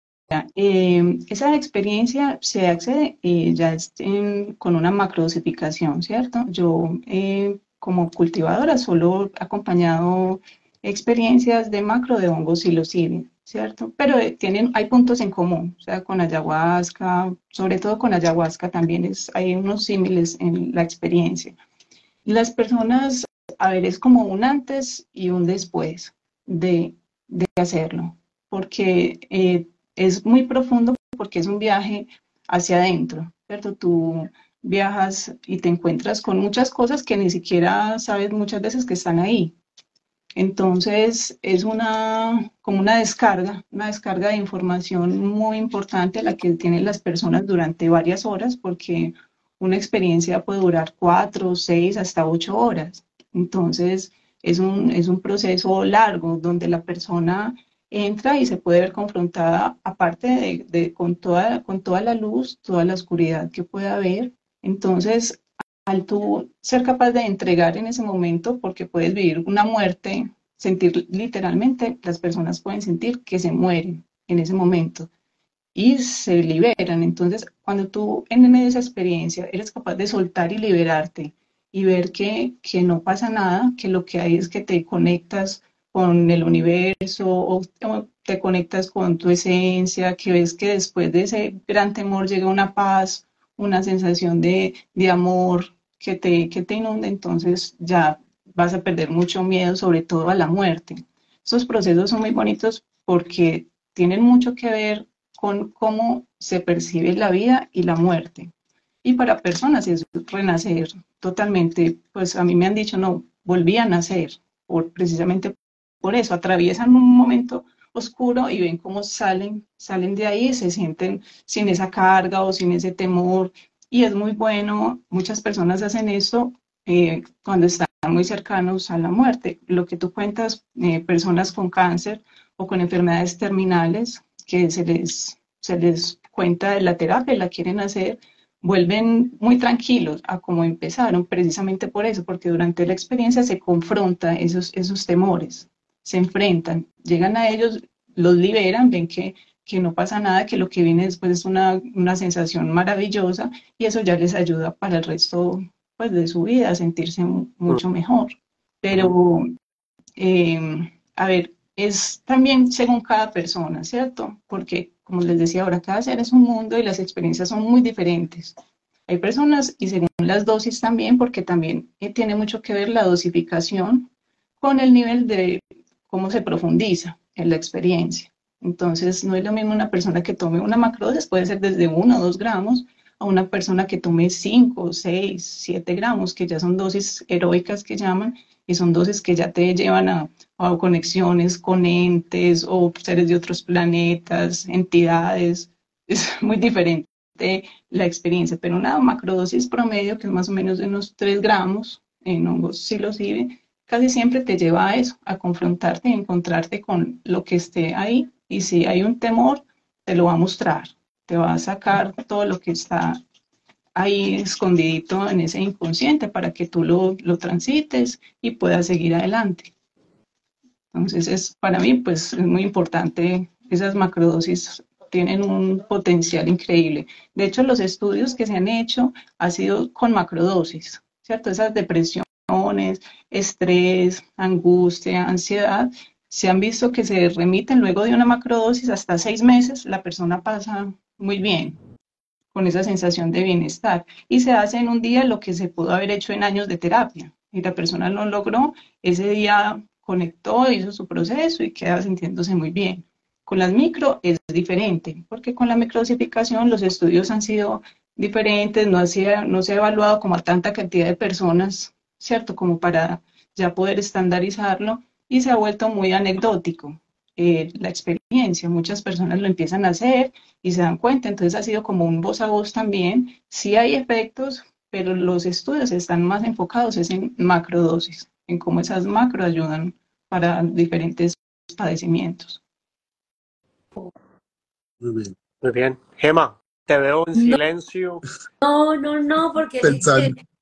eh, esa experiencia se accede eh, ya es en- con una macrodosificación, ¿cierto? Yo eh, como cultivadora solo he acompañado experiencias de macro de hongo psilocybin, ¿cierto? Pero eh, tienen, hay puntos en común, o sea, con ayahuasca, sobre todo con ayahuasca también es, hay unos símiles en la experiencia. Las personas, a ver, es como un antes y un después de, de hacerlo, porque eh, es muy profundo, porque es un viaje hacia adentro, ¿cierto? Tú viajas y te encuentras con muchas cosas que ni siquiera sabes muchas veces que están ahí. Entonces es una, como una descarga, una descarga de información muy importante la que tienen las personas durante varias horas, porque una experiencia puede durar cuatro, seis, hasta ocho horas. Entonces es un, es un proceso largo donde la persona entra y se puede ver confrontada, aparte de, de con, toda, con toda la luz, toda la oscuridad que pueda haber. Entonces, al tú ser capaz de entregar en ese momento, porque puedes vivir una muerte, sentir literalmente, las personas pueden sentir que se mueren en ese momento y se liberan. Entonces, cuando tú en medio de esa experiencia eres capaz de soltar y liberarte y ver que, que no pasa nada, que lo que hay es que te conectas con el universo o, o te conectas con tu esencia, que ves que después de ese gran temor llega una paz, una sensación de, de amor que te, que te inunda, entonces ya vas a perder mucho miedo, sobre todo a la muerte. Estos procesos son muy bonitos porque tienen mucho que ver con cómo se percibe la vida y la muerte. Y para personas es renacer totalmente, pues a mí me han dicho, no, volví a nacer, por, precisamente por eso, atraviesan un momento oscuro y ven cómo salen, salen de ahí, se sienten sin esa carga o sin ese temor, y es muy bueno, muchas personas hacen eso eh, cuando están muy cercanos a la muerte. Lo que tú cuentas, eh, personas con cáncer o con enfermedades terminales, que se les, se les cuenta de la terapia y la quieren hacer, vuelven muy tranquilos a como empezaron, precisamente por eso, porque durante la experiencia se confronta esos, esos temores, se enfrentan, llegan a ellos, los liberan, ven que, que no pasa nada, que lo que viene después es una, una sensación maravillosa y eso ya les ayuda para el resto pues, de su vida a sentirse mucho mejor. Pero, eh, a ver, es también según cada persona, ¿cierto? Porque, como les decía ahora, cada ser es un mundo y las experiencias son muy diferentes. Hay personas, y según las dosis también, porque también eh, tiene mucho que ver la dosificación con el nivel de cómo se profundiza en la experiencia. Entonces, no es lo mismo una persona que tome una macrodosis, puede ser desde uno o dos gramos, a una persona que tome cinco, seis, siete gramos, que ya son dosis heroicas que llaman, y son dosis que ya te llevan a, a conexiones con entes o seres de otros planetas, entidades. Es muy diferente la experiencia, pero una macrodosis promedio, que es más o menos de unos tres gramos en hongos psilocybin, casi siempre te lleva a eso, a confrontarte y encontrarte con lo que esté ahí, y si hay un temor, te lo va a mostrar, te va a sacar todo lo que está ahí escondidito en ese inconsciente para que tú lo, lo transites y puedas seguir adelante. Entonces, es, para mí, pues, es muy importante. Esas macrodosis tienen un potencial increíble. De hecho, los estudios que se han hecho han sido con macrodosis, ¿cierto? Esas depresiones, estrés, angustia, ansiedad, se han visto que se remiten luego de una macrodosis hasta seis meses, la persona pasa muy bien, con esa sensación de bienestar. Y se hace en un día lo que se pudo haber hecho en años de terapia. Y la persona lo logró, ese día conectó, hizo su proceso y queda sintiéndose muy bien. Con las micro es diferente, porque con la microdosificación los estudios han sido diferentes, no, hacía, no se ha evaluado como a tanta cantidad de personas, ¿cierto? Como para ya poder estandarizarlo, y se ha vuelto muy anecdótico eh, la experiencia. Muchas personas lo empiezan a hacer y se dan cuenta, entonces ha sido como un voz a voz también. Sí hay efectos, pero los estudios están más enfocados es en macrodosis, en cómo esas macro ayudan para diferentes padecimientos. Muy bien. Muy bien. Gema, te veo en No, silencio. no, no, no, porque es que Pensando.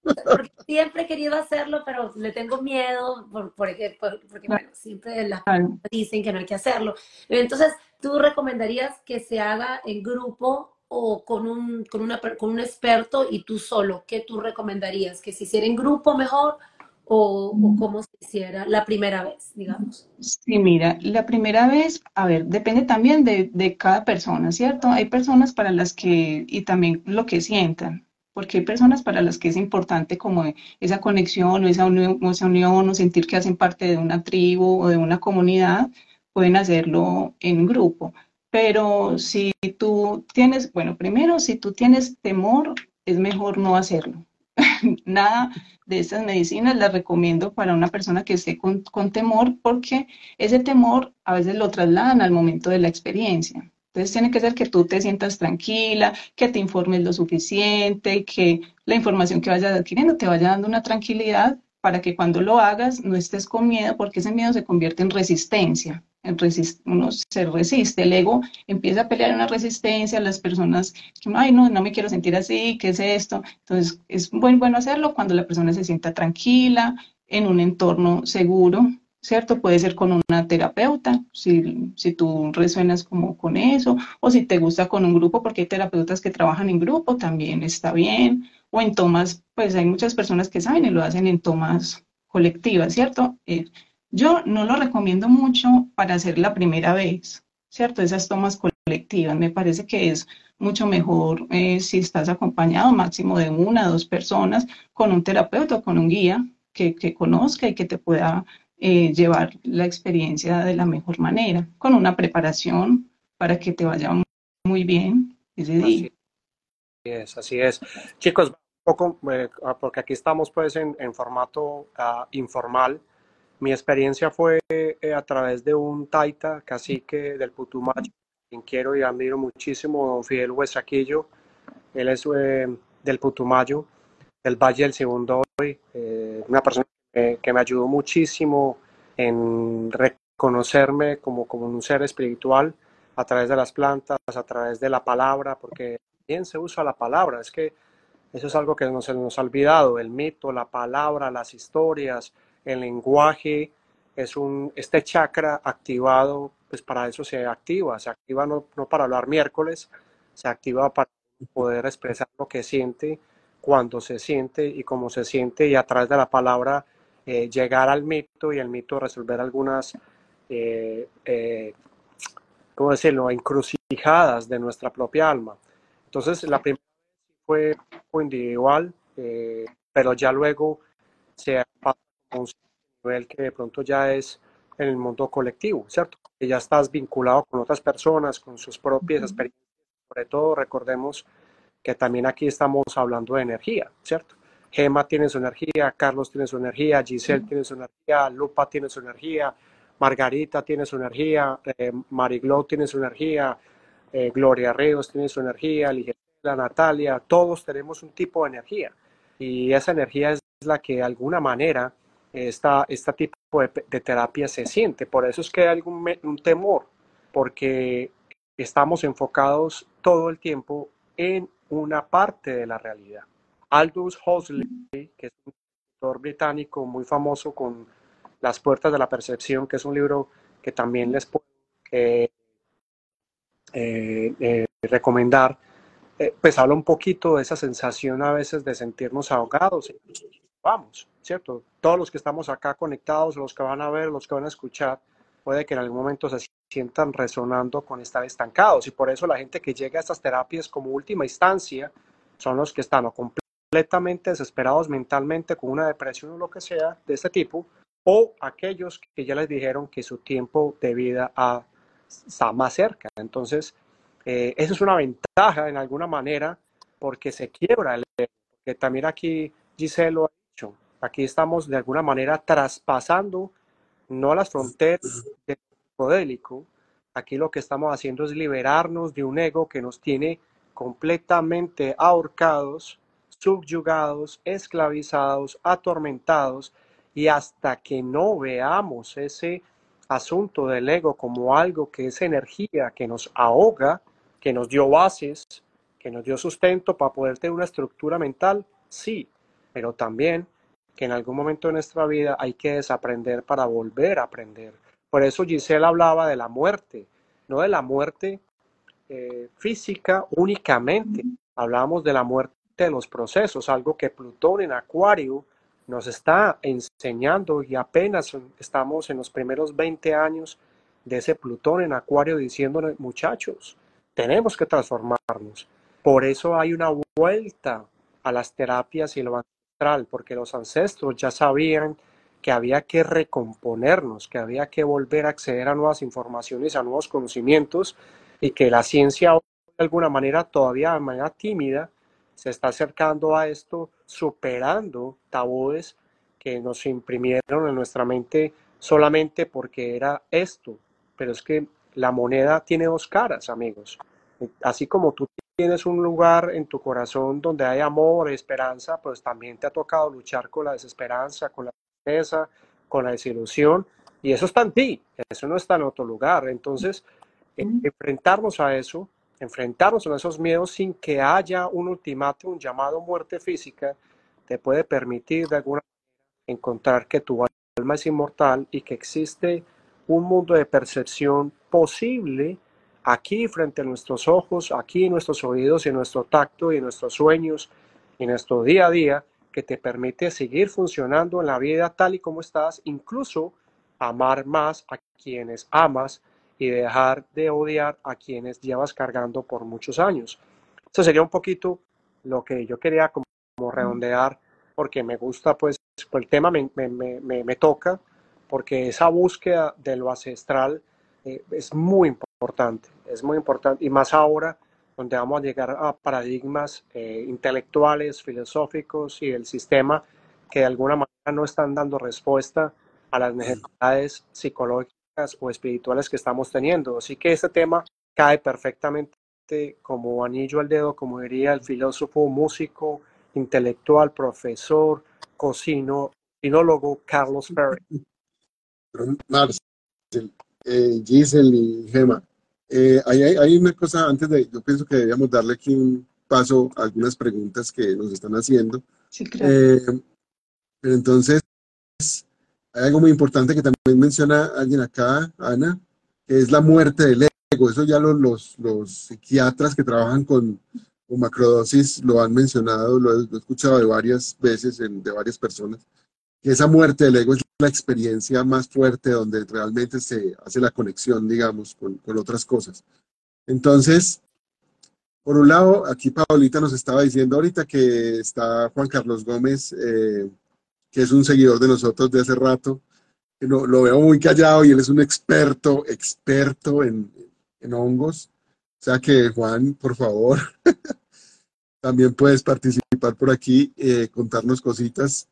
porque siempre he querido hacerlo, pero le tengo miedo, por, porque, por- porque, bueno, siempre las Claro. personas dicen que no hay que hacerlo. Entonces, ¿tú recomendarías que se haga en grupo o con un, con una, per- con un experto y tú solo? ¿Qué tú recomendarías? ¿Que se hiciera en grupo mejor o, o cómo se hiciera la primera vez, digamos? Sí, mira, la primera vez, a ver, depende también de, de cada persona, ¿cierto? Hay personas para las que, y también lo que sientan, porque hay personas para las que es importante como esa conexión o esa unión, o esa unión o sentir que hacen parte de una tribu o de una comunidad, pueden hacerlo en grupo. Pero si tú tienes, bueno, primero, si tú tienes temor, es mejor no hacerlo. Nada de estas medicinas las recomiendo para una persona que esté con, con temor, porque ese temor a veces lo trasladan al momento de la experiencia. Entonces tiene que ser que tú te sientas tranquila, que te informes lo suficiente, que la información que vayas adquiriendo te vaya dando una tranquilidad para que cuando lo hagas no estés con miedo, porque ese miedo se convierte en resistencia. En resist uno se resiste, el ego empieza a pelear una resistencia, las personas que, ay, no, no me quiero sentir así, ¿qué es esto? Entonces, es muy bueno hacerlo cuando la persona se sienta tranquila, en un entorno seguro, ¿cierto? Puede ser con una terapeuta, si, si tú resuenas como con eso, o si te gusta con un grupo, porque hay terapeutas que trabajan en grupo, también está bien, o en tomas, pues hay muchas personas que saben y lo hacen en tomas colectivas, ¿cierto? Eh, yo no lo recomiendo mucho para hacer la primera vez, ¿cierto? Esas tomas colectivas, me parece que es mucho mejor eh, si estás acompañado máximo de una o dos personas con un terapeuta o con un guía que, que conozca y que te pueda eh, llevar la experiencia de la mejor manera, con una preparación para que te vaya muy bien ese Así día. es, así es. Chicos, un poco, eh, porque aquí estamos pues en, en formato uh, informal. Mi experiencia fue eh, a través de un taita, cacique del Putumayo, quien quiero y admiro muchísimo, don Fidel Huesaquillo. Él es eh, del Putumayo, del Valle del Sibundoy, eh, una persona que, que me ayudó muchísimo en reconocerme como, como un ser espiritual a través de las plantas, a través de la palabra, porque bien se usa la palabra, es que eso es algo que no se nos ha olvidado, el mito, la palabra, las historias, el lenguaje, es un, este chakra activado, pues para eso se activa, se activa no, no para hablar miércoles, se activa para poder expresar lo que siente, cuando se siente y cómo se siente, y a través de la palabra eh, llegar al mito y el mito resolver algunas, eh, eh, ¿cómo decirlo?, encrucijadas de nuestra propia alma. Entonces, la primera fue individual, eh, pero ya luego se pasa a un nivel que de pronto ya es en el mundo colectivo, ¿cierto? Que ya estás vinculado con otras personas, con sus propias experiencias. Sobre todo, recordemos que también aquí estamos hablando de energía, ¿cierto? Gema tiene su energía, Carlos tiene su energía, Giselle tiene su energía, Lupa tiene su energía, Margarita tiene su energía, eh, Mariglo tiene su energía, eh, Gloria Ríos tiene su energía, Ligela, Natalia, todos tenemos un tipo de energía y esa energía es la que de alguna manera esta, este tipo de, de terapia se siente. Por eso es que hay algún un temor, porque estamos enfocados todo el tiempo en una parte de la realidad. Aldous Huxley, que es un escritor británico muy famoso con Las puertas de la percepción, que es un libro que también les puedo eh, eh, eh, recomendar, eh, pues habla un poquito de esa sensación a veces de sentirnos ahogados. Vamos, ¿cierto? Todos los que estamos acá conectados, los que van a ver, los que van a escuchar, puede que en algún momento se sientan resonando con estar estancados, y por eso la gente que llega a estas terapias como última instancia son los que están o completamente desesperados mentalmente con una depresión o lo que sea de este tipo, o aquellos que ya les dijeron que su tiempo de vida ha, está más cerca. Entonces, eh, eso es una ventaja en alguna manera porque se quiebra el ego, porque también aquí Giselle lo ha dicho, aquí estamos de alguna manera traspasando no las fronteras del psicodélico, aquí lo que estamos haciendo es liberarnos de un ego que nos tiene completamente ahorcados, subyugados, esclavizados, atormentados, y hasta que no veamos ese asunto del ego como algo que es energía, que nos ahoga, que nos dio bases, que nos dio sustento para poder tener una estructura mental, sí, pero también que en algún momento de nuestra vida hay que desaprender para volver a aprender. Por eso Giselle hablaba de la muerte, no de la muerte eh, física únicamente, hablamos de la muerte de los procesos, algo que Plutón en Acuario nos está enseñando y apenas estamos en los primeros veinte años de ese Plutón en Acuario diciéndonos, muchachos, tenemos que transformarnos. Por eso hay una vuelta a las terapias y lo ancestral, porque los ancestros ya sabían que había que recomponernos, que había que volver a acceder a nuevas informaciones, a nuevos conocimientos, y que la ciencia de alguna manera todavía de manera tímida se está acercando a esto, superando tabúes que nos imprimieron en nuestra mente solamente porque era esto. Pero es que la moneda tiene dos caras, amigos. Así como tú tienes un lugar en tu corazón donde hay amor, esperanza, pues también te ha tocado luchar con la desesperanza, con la tristeza, con la desilusión, y eso está en ti, eso no está en otro lugar. Entonces, eh, enfrentarnos a eso, enfrentarnos a esos miedos sin que haya un ultimátum llamado muerte física, te puede permitir de alguna manera encontrar que tu alma es inmortal y que existe un mundo de percepción posible aquí frente a nuestros ojos, aquí en nuestros oídos, en nuestro tacto y en nuestros sueños, en nuestro día a día, que te permite seguir funcionando en la vida tal y como estás, incluso amar más a quienes amas y dejar de odiar a quienes llevas cargando por muchos años. Eso sería un poquito lo que yo quería como, como redondear, porque me gusta, pues, el tema me, me, me, me toca, porque esa búsqueda de lo ancestral eh, es muy importante, es muy importante, y más ahora, donde vamos a llegar a paradigmas eh, intelectuales, filosóficos y del sistema que de alguna manera no están dando respuesta a las necesidades psicológicas o espirituales que estamos teniendo. Así que este tema cae perfectamente como anillo al dedo, como diría el filósofo, músico, intelectual, profesor, cocino, cocinólogo Carlos Perry. Marcel, eh, Giselle y Gemma, eh, hay, hay, hay una cosa antes de, yo pienso que deberíamos darle aquí un paso a algunas preguntas que nos están haciendo. Sí, claro. Eh, pero entonces, hay algo muy importante que también menciona alguien acá, Ana, que es la muerte del ego. Eso ya los, los, los psiquiatras que trabajan con, con macrodosis lo han mencionado, lo he, lo he escuchado de varias veces, en, de varias personas, que esa muerte del ego es la experiencia más fuerte donde realmente se hace la conexión, digamos, con, con otras cosas. Entonces, por un lado, aquí Paulita nos estaba diciendo ahorita que está Juan Carlos Gómez, eh, que es un seguidor de nosotros de hace rato, que no, lo veo muy callado y él es un experto, experto en, en hongos. O sea que, Juan, por favor, también puedes participar por aquí, eh, contarnos cositas.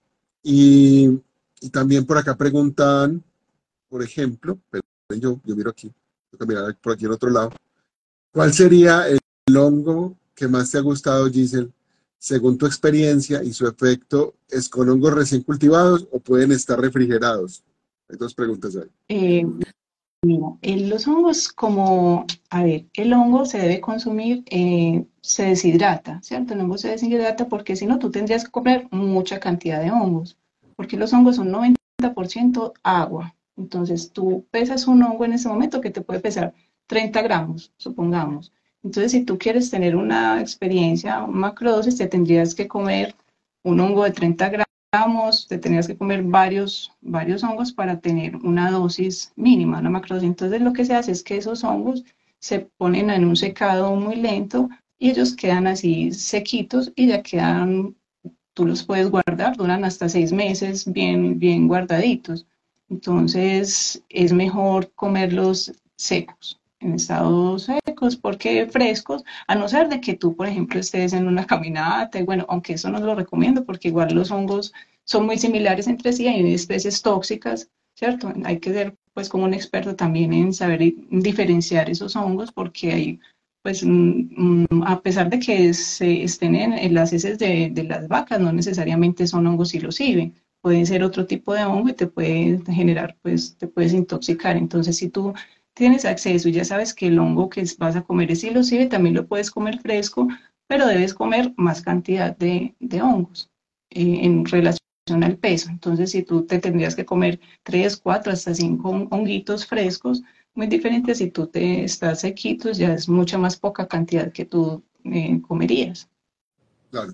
Y, y también por acá preguntan, por ejemplo, pero yo, yo miro aquí, tengo que mirar por aquí en otro lado, ¿cuál sería el, el hongo que más te ha gustado, Giselle, según tu experiencia, y su efecto es con hongos recién cultivados o pueden estar refrigerados? Hay dos preguntas ahí. Eh, mira, eh, los hongos como, a ver, el hongo se debe consumir, eh, se deshidrata, ¿cierto? El hongo se deshidrata porque si no tú tendrías que comer mucha cantidad de hongos, porque los hongos son noventa por ciento agua. Entonces tú pesas un hongo en ese momento que te puede pesar treinta gramos, supongamos. Entonces si tú quieres tener una experiencia macrodosis, te tendrías que comer un hongo de treinta gramos, te tendrías que comer varios, varios hongos para tener una dosis mínima, una macrodosis. Entonces lo que se hace es que esos hongos se ponen en un secado muy lento y ellos quedan así sequitos y ya quedan, tú los puedes guardar, duran hasta seis meses bien, bien guardaditos. Entonces es mejor comerlos secos, en estados secos, porque frescos, a no ser de que tú, por ejemplo, estés en una caminata, y bueno, aunque eso no lo recomiendo, porque igual los hongos son muy similares entre sí, hay especies tóxicas, ¿cierto? Hay que ser, pues, como un experto también en saber diferenciar esos hongos, porque hay, pues, mm, a pesar de que se estén en, en las heces de, de las vacas, no necesariamente son hongos psilocibe, pueden ser otro tipo de hongo y te puede generar, pues, te puedes intoxicar. Entonces, si tú tienes acceso y ya sabes que el hongo que vas a comer es psilocibe, también lo puedes comer fresco, pero debes comer más cantidad de, de hongos. eh, en relación al peso. Entonces, si tú te tendrías que comer tres, cuatro, hasta cinco honguitos frescos, muy diferente si tú te estás sequitos, ya es mucha más poca cantidad que tú eh, comerías. Claro.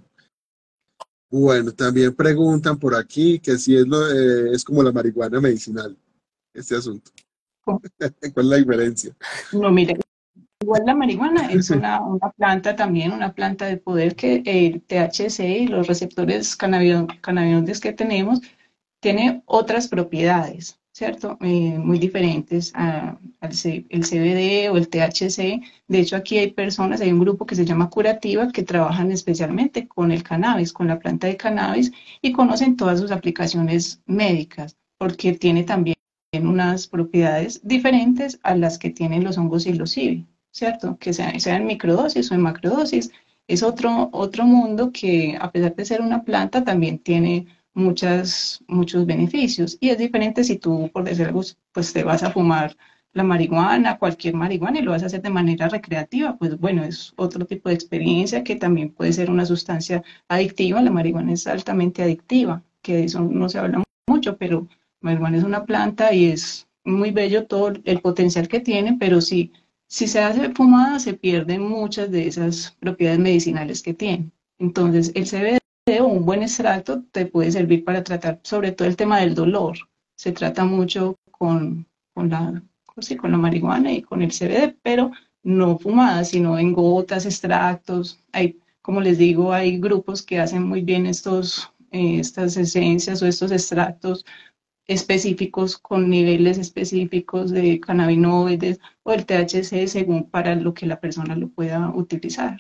Bueno, también preguntan por aquí que si es, lo, eh, es como la marihuana medicinal, este asunto. ¿Cómo? ¿Cuál es la diferencia? No, mira, igual la marihuana es una, una planta también, una planta de poder que el T H C y los receptores cannabinoides que tenemos tiene otras propiedades, ¿cierto? Eh, muy diferentes a- al C- el C B D o el T H C. De hecho, aquí hay personas, hay un grupo que se llama Curativa que trabajan especialmente con el cannabis, con la planta de cannabis y conocen todas sus aplicaciones médicas, porque tiene también unas propiedades diferentes a las que tienen los hongos psilocibe, ¿cierto? Que sean, sean en microdosis o en macrodosis. Es otro, otro mundo que, a pesar de ser una planta, también tiene muchas, muchos beneficios. Y es diferente si tú, por decir algo, pues te vas a fumar la marihuana, cualquier marihuana, y lo vas a hacer de manera recreativa, pues bueno, es otro tipo de experiencia que también puede ser una sustancia adictiva. La marihuana es altamente adictiva, que de eso no se habla mucho, pero la marihuana es una planta y es muy bello todo el potencial que tiene, pero si, si se hace fumada se pierden muchas de esas propiedades medicinales que tiene. Entonces, el C B D o un buen extracto te puede servir para tratar sobre todo el tema del dolor. Se trata mucho con, con la, sí, con la marihuana y con el C B D, pero no fumada, sino en gotas, extractos. Hay, como les digo, hay grupos que hacen muy bien estos, eh, estas esencias o estos extractos específicos con niveles específicos de cannabinoides o el T H C según para lo que la persona lo pueda utilizar.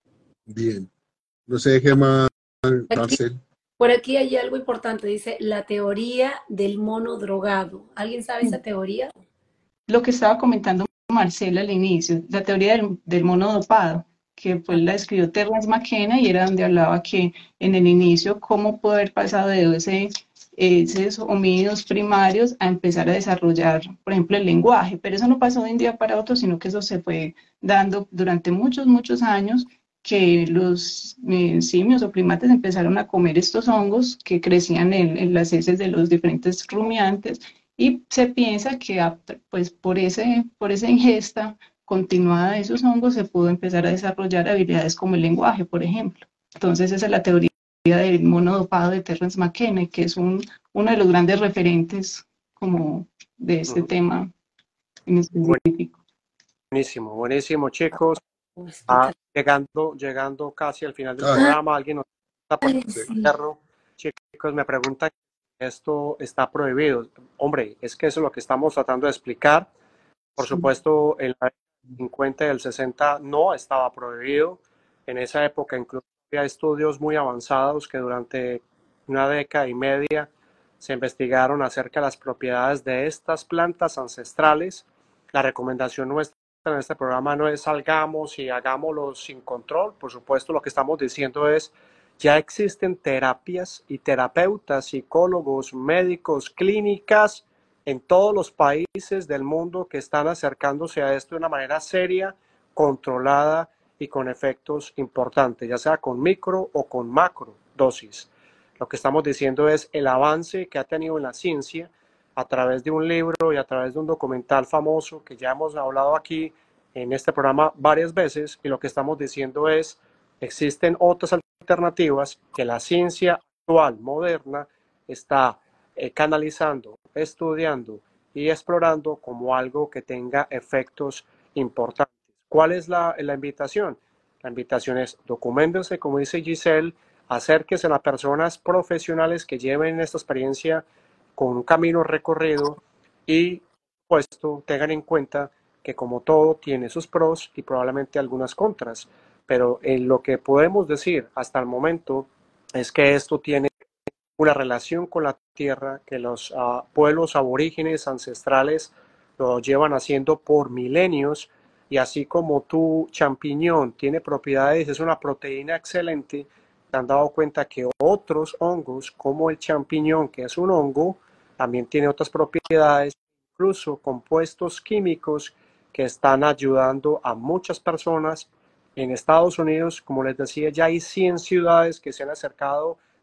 Bien. No sé, Gemma, Aquí, Marcel. por aquí hay algo importante, dice la teoría del mono drogado. ¿Alguien sabe esa teoría? Lo que estaba comentando Marcela al inicio, la teoría del, del mono dopado, que pues la escribió Terence McKenna y era donde hablaba que en el inicio cómo pudo haber pasado de ese, esos homínidos primarios a empezar a desarrollar, por ejemplo, el lenguaje, pero eso no pasó de un día para otro, sino que eso se fue dando durante muchos, muchos años que los eh, simios o primates empezaron a comer estos hongos que crecían en, en las heces de los diferentes rumiantes y se piensa que pues, por, ese, por esa ingesta continuada de esos hongos se pudo empezar a desarrollar habilidades como el lenguaje, por ejemplo. Entonces esa es la teoría del mono dopado de Terence McKenna, que es un, uno de los grandes referentes como de este uh -huh. tema en específico. Buenísimo, buenísimo, chicos. Ah, llegando, llegando casi al final del ah. programa, alguien nos está por el perro. Chicos, me preguntan si esto está prohibido. Hombre, es que eso es lo que estamos tratando de explicar. Por sí. supuesto, en la cincuenta y el sesenta no estaba prohibido. En esa época incluso había estudios muy avanzados que durante una década y media se investigaron acerca de las propiedades de estas plantas ancestrales. La recomendación nuestra en este programa no es salgamos y hagámoslo sin control. Por supuesto, lo que estamos diciendo es ya existen terapias y terapeutas, psicólogos, médicos, clínicas en todos los países del mundo que están acercándose a esto de una manera seria, controlada y con efectos importantes, ya sea con micro o con macro dosis. Lo que estamos diciendo es el avance que ha tenido en la ciencia a través de un libro y a través de un documental famoso que ya hemos hablado aquí en este programa varias veces, y lo que estamos diciendo es existen otras alternativas que la ciencia actual, moderna, está eh, canalizando, estudiando y explorando como algo que tenga efectos importantes. ¿Cuál es la, la invitación? La invitación es documentense, como dice Giselle, acérquense a las personas profesionales que lleven esta experiencia con un camino recorrido y, por supuesto, tengan en cuenta que como todo tiene sus pros y probablemente algunas contras, pero en lo que podemos decir hasta el momento es que esto tiene una relación con la tierra que los uh, pueblos aborígenes ancestrales lo llevan haciendo por milenios, y así como tu champiñón tiene propiedades, es una proteína excelente, te han dado cuenta que otros hongos como el champiñón, que es un hongo, también tiene otras propiedades, incluso compuestos químicos que están ayudando a muchas personas en Estados Unidos. Como les decía, ya hay cien ciudades que se han acercado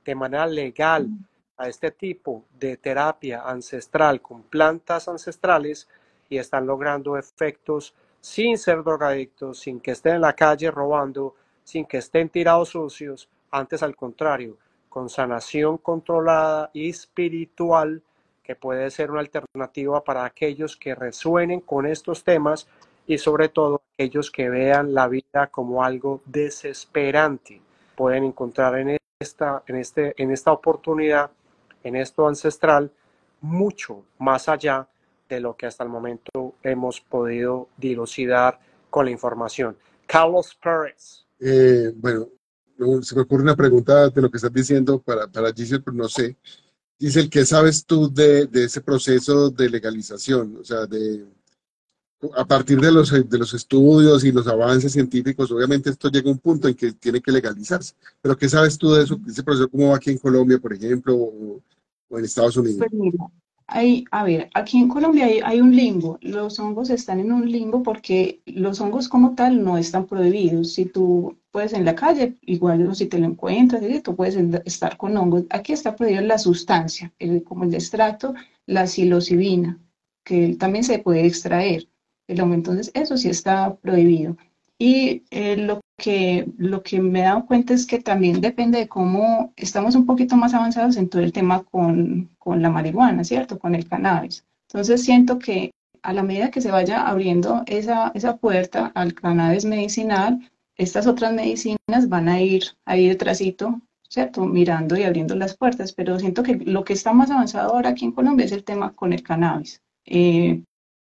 de manera legal a este tipo de terapia ancestral con plantas ancestrales y están logrando efectos sin ser drogadictos, sin que estén en la calle robando, sin que estén tirados sucios, antes al contrario, con sanación controlada y espiritual, que puede ser una alternativa para aquellos que resuenen con estos temas y sobre todo aquellos que vean la vida como algo desesperante. Pueden encontrar en esta, en este, en esta oportunidad, en esto ancestral, mucho más allá de lo que hasta el momento hemos podido dilucidar con la información. Carlos Pérez. Eh, bueno, no, se me ocurre una pregunta de lo que estás diciendo para, para Giselle, pero no sé. Giselle, ¿qué sabes tú de, de ese proceso de legalización? O sea, de, a partir de los, de los estudios y los avances científicos, obviamente esto llega a un punto en que tiene que legalizarse. Pero ¿qué sabes tú de eso, ese proceso, cómo va aquí en Colombia, por ejemplo, o, o en Estados Unidos? Pues mira, hay, a ver, aquí en Colombia hay, hay un limbo. Los hongos están en un limbo porque los hongos como tal no están prohibidos. Si tú puedes en la calle, igual o si te lo encuentras, ¿sí? Tú puedes estar con hongos. Aquí está prohibida la sustancia, el, como el extracto, la psilocibina, que también se puede extraer. El hongo, entonces eso sí está prohibido. Y eh, lo que, lo que me he dado cuenta es que también depende de cómo estamos un poquito más avanzados en todo el tema con, con la marihuana, ¿cierto? Con el cannabis. Entonces siento que a la medida que se vaya abriendo esa, esa puerta al cannabis medicinal, estas otras medicinas van a ir ahí detrásito, ¿cierto? Mirando y abriendo las puertas, pero siento que lo que está más avanzado ahora aquí en Colombia es el tema con el cannabis. Eh,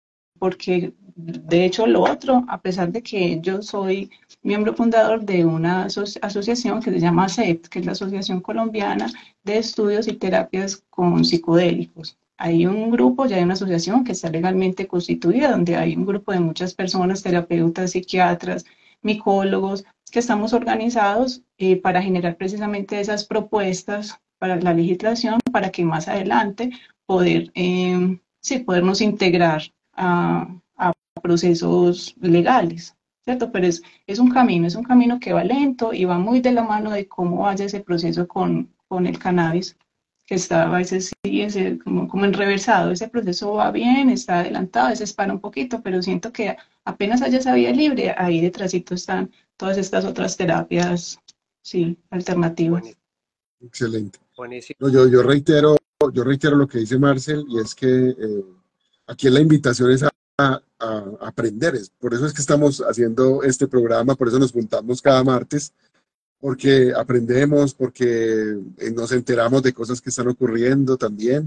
porque de hecho lo otro, a pesar de que yo soy miembro fundador de una aso asociación que se llama ACEPT, que es la Asociación Colombiana de Estudios y Terapias con Psicodélicos. Hay un grupo, ya hay una asociación que está legalmente constituida, donde hay un grupo de muchas personas, terapeutas, psiquiatras, micólogos, que estamos organizados eh, para generar precisamente esas propuestas para la legislación, para que más adelante poder, eh, sí, podernos integrar A, a procesos legales, ¿cierto? Pero es, es un camino, es un camino que va lento y va muy de la mano de cómo vaya ese proceso con, con el cannabis, que está a veces sí, ese, como, como enreversado, ese proceso va bien, está adelantado, a veces para un poquito, pero siento que apenas haya esa vía libre, ahí detrásito están todas estas otras terapias, sí, alternativas. Buenísimo. Excelente. Buenísimo. No, yo, yo, reitero, yo reitero lo que dice Marcel, y es que eh, aquí la invitación es a, a, a aprender. Por eso es que estamos haciendo este programa, por eso nos juntamos cada martes, porque aprendemos, porque nos enteramos de cosas que están ocurriendo también.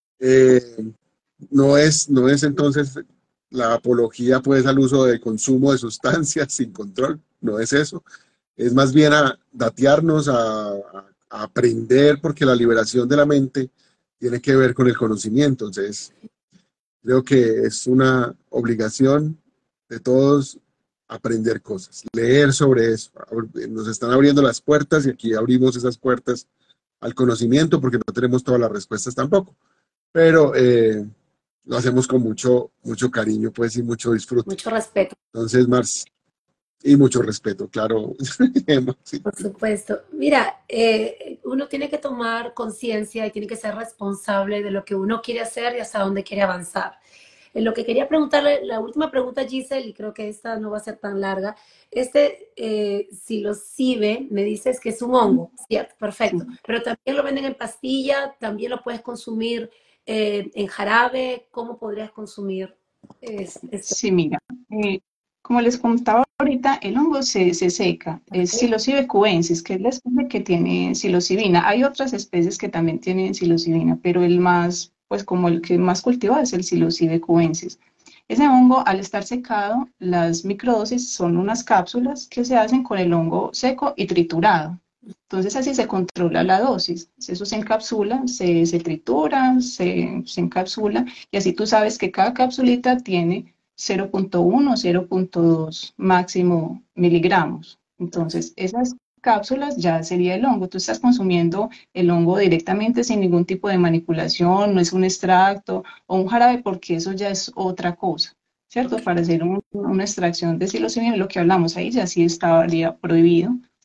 Eh, no, es, no es entonces la apología pues al uso de consumo de sustancias sin control, no es eso. Es más bien a datearnos, a, a, a aprender, porque la liberación de la mente tiene que ver con el conocimiento. Entonces, creo que es una obligación de todos aprender cosas, leer sobre eso. Nos están abriendo las puertas y aquí abrimos esas puertas al conocimiento porque no tenemos todas las respuestas tampoco. Pero eh, lo hacemos con mucho, mucho cariño, pues, y mucho disfrute. Mucho respeto. Entonces, Marce, y mucho respeto, claro. Sí. Por supuesto. Mira, eh, uno tiene que tomar conciencia y tiene que ser responsable de lo que uno quiere hacer y hasta dónde quiere avanzar. En lo que quería preguntarle, la última pregunta, Giselle, y creo que esta no va a ser tan larga. Este eh, psilocibe, me dices que es un hongo, ¿cierto? Perfecto. Pero también lo venden en pastilla, también lo puedes consumir eh, en jarabe. ¿Cómo podrías consumir esto? Sí, mira, eh, como les contaba ahorita, el hongo se, se seca, es Psilocybe cubensis, que es la especie que tiene psilocibina. Hay otras especies que también tienen psilocibina, pero el más, pues como el que más cultivado es el Psilocybe cubensis. Ese hongo, al estar secado, las microdosis son unas cápsulas que se hacen con el hongo seco y triturado. Entonces así se controla la dosis. Eso se encapsula, se, se tritura, se, se encapsula, y así tú sabes que cada capsulita tiene cero punto uno, cero punto dos máximo miligramos. Entonces, esas cápsulas ya sería el hongo. Tú estás consumiendo el hongo directamente sin ningún tipo de manipulación, no es un extracto o un jarabe, porque eso ya es otra cosa, ¿cierto? Para hacer un, una extracción de psilocibina, lo que hablamos ahí ya sí estaría prohibido.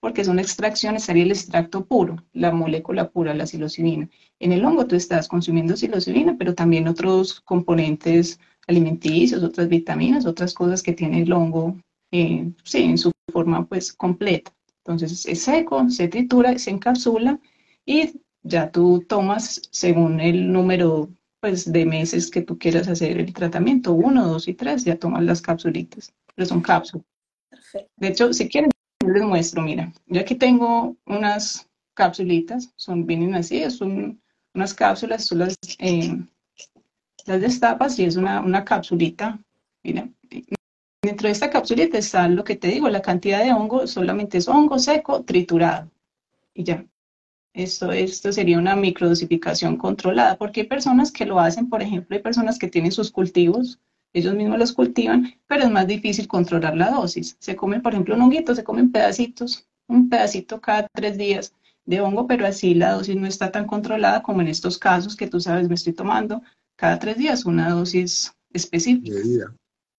porque es una extracción, estaría el extracto puro, la molécula pura, la psilocibina. En el hongo tú estás consumiendo psilocibina, pero también otros componentes alimenticios, otras vitaminas, otras cosas que tiene el hongo, eh, sí, en su forma pues completa. Entonces es seco, se tritura, se encapsula y ya tú tomas según el número pues de meses que tú quieras hacer el tratamiento, uno, dos y tres, ya tomas las capsulitas, pero son cápsulas. Perfecto. De hecho, si quieren, les muestro, mira, yo aquí tengo unas capsulitas, son, vienen así, son unas cápsulas, tú las, eh, las destapas y es una, una capsulita, mira. Dentro de esta capsulita está lo que te digo, la cantidad de hongo, solamente es hongo seco triturado y ya. Esto, esto sería una microdosificación controlada, porque hay personas que lo hacen, por ejemplo, hay personas que tienen sus cultivos, ellos mismos los cultivan, pero es más difícil controlar la dosis. Se come, por ejemplo, un honguito, se comen pedacitos, un pedacito cada tres días de hongo, pero así la dosis no está tan controlada como en estos casos que tú sabes, me estoy tomando cada tres días una dosis específica. Medida.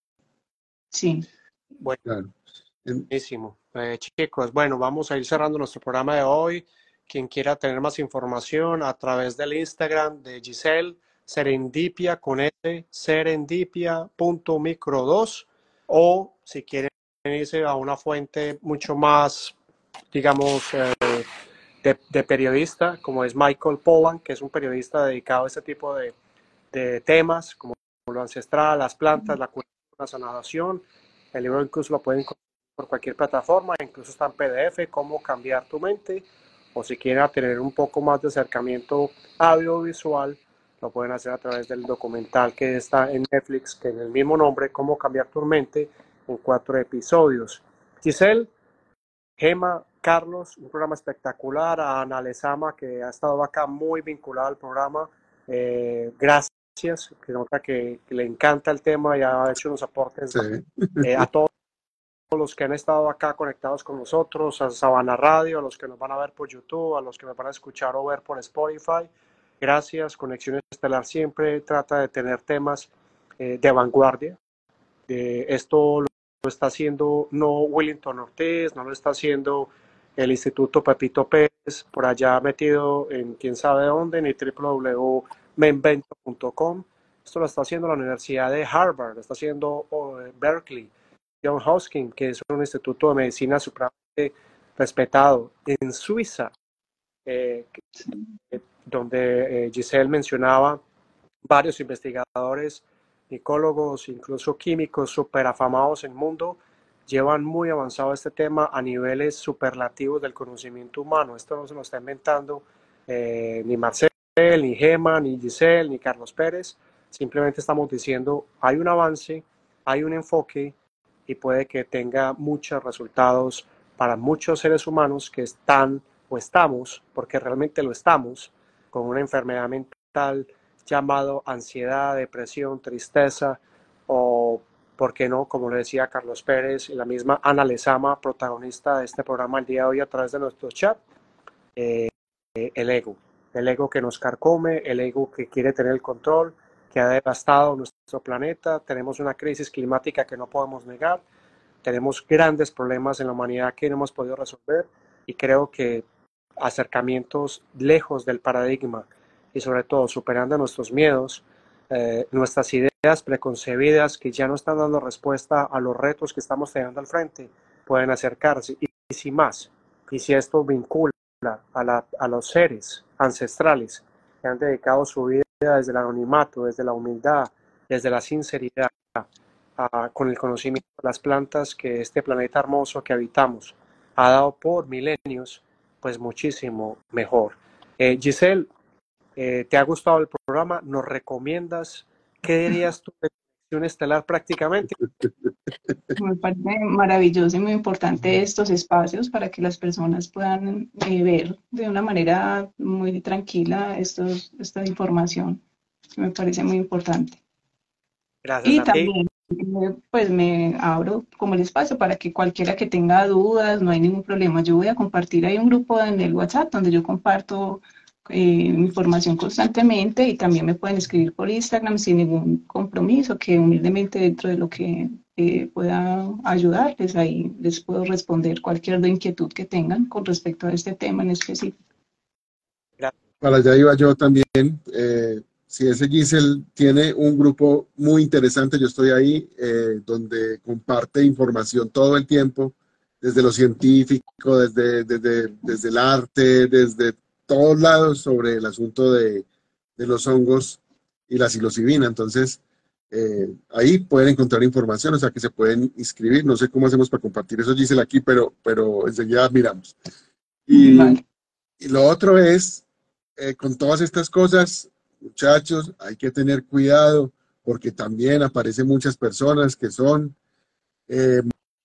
Sí. Buenísimo. Claro. Eh, chicos, bueno, vamos a ir cerrando nuestro programa de hoy. Quien quiera tener más información a través del Instagram de Giselle, Serendipia con S, serendipia punto micro dos, o si quieren irse a una fuente mucho más, digamos, eh, de, de periodista, como es Michael Pollan, que es un periodista dedicado a este tipo de, de temas, como lo ancestral, las plantas, la curación, la sanación. El libro incluso lo pueden encontrar por cualquier plataforma, incluso está en P D F, cómo cambiar tu mente, o si quieren tener un poco más de acercamiento audiovisual, lo pueden hacer a través del documental que está en Netflix, que en el mismo nombre, Cómo cambiar tu mente, en cuatro episodios. Giselle, Gema, Carlos, un programa espectacular, a Ana Lezama, que ha estado acá muy vinculada al programa, eh, gracias, que nota que, que le encanta el tema y ha hecho unos aportes Sí. eh, a todos los que han estado acá conectados con nosotros, a Sabana Radio, a los que nos van a ver por YouTube, a los que nos van a escuchar o ver por Spotify. Gracias. Conexión Estelar siempre trata de tener temas eh, de vanguardia. De esto lo, lo está haciendo no Willington Ortiz, no lo está haciendo el Instituto Pepito Pérez, por allá metido en quién sabe dónde, ni w w w punto menvento punto com. Esto lo está haciendo la Universidad de Harvard, lo está haciendo oh, Berkeley, John Hopkins, que es un instituto de medicina supremamente respetado. En Suiza, eh, donde eh, Giselle mencionaba varios investigadores, micólogos, incluso químicos súper afamados en el mundo, llevan muy avanzado este tema a niveles superlativos del conocimiento humano. Esto no se lo está inventando eh, ni Marcel, ni Gema, ni Giselle, ni Carlos Pérez. Simplemente estamos diciendo, hay un avance, hay un enfoque, y puede que tenga muchos resultados para muchos seres humanos que están o estamos, porque realmente lo estamos, con una enfermedad mental llamado ansiedad, depresión, tristeza, o, ¿por qué no?, como le decía Carlos Pérez y la misma Ana Lezama, protagonista de este programa el día de hoy a través de nuestro chat, eh, el ego, el ego que nos carcome, el ego que quiere tener el control, que ha devastado nuestro planeta. Tenemos una crisis climática que no podemos negar, tenemos grandes problemas en la humanidad que no hemos podido resolver, y creo que acercamientos lejos del paradigma y sobre todo superando nuestros miedos, eh, nuestras ideas preconcebidas que ya no están dando respuesta a los retos que estamos teniendo al frente, pueden acercarse. Y, y si más, y si esto vincula a, la, a los seres ancestrales que han dedicado su vida desde el anonimato, desde la humildad, desde la sinceridad, a, con el conocimiento de las plantas que este planeta hermoso que habitamos ha dado por milenios, pues muchísimo mejor. Eh, Giselle, eh, ¿te ha gustado el programa? ¿Nos recomiendas? ¿Qué dirías tú de Conexión Estelar prácticamente? Me parece maravilloso y muy importante estos espacios para que las personas puedan eh, ver de una manera muy tranquila estos, esta información. Me parece muy importante. Gracias Y a ti. también, eh, pues me abro como el espacio para que cualquiera que tenga dudas, no hay ningún problema. Yo voy a compartir, hay un grupo en el WhatsApp donde yo comparto eh, información constantemente y también me pueden escribir por Instagram sin ningún compromiso, que humildemente dentro de lo que eh, pueda ayudarles, ahí les puedo responder cualquier inquietud que tengan con respecto a este tema en específico. Para allá iba yo también. Eh, si ese Giselle tiene un grupo muy interesante, yo estoy ahí, eh, donde comparte información todo el tiempo, desde lo científico, desde, desde, desde el arte, desde todos lados sobre el asunto de, de los hongos y la psilocibina. Entonces, eh, ahí pueden encontrar información, o sea que se pueden inscribir. No sé cómo hacemos para compartir eso, Giselle, aquí, pero, pero enseguida miramos. Y, Vale. y lo otro es, eh, con todas estas cosas, muchachos, hay que tener cuidado porque también aparecen muchas personas que son eh,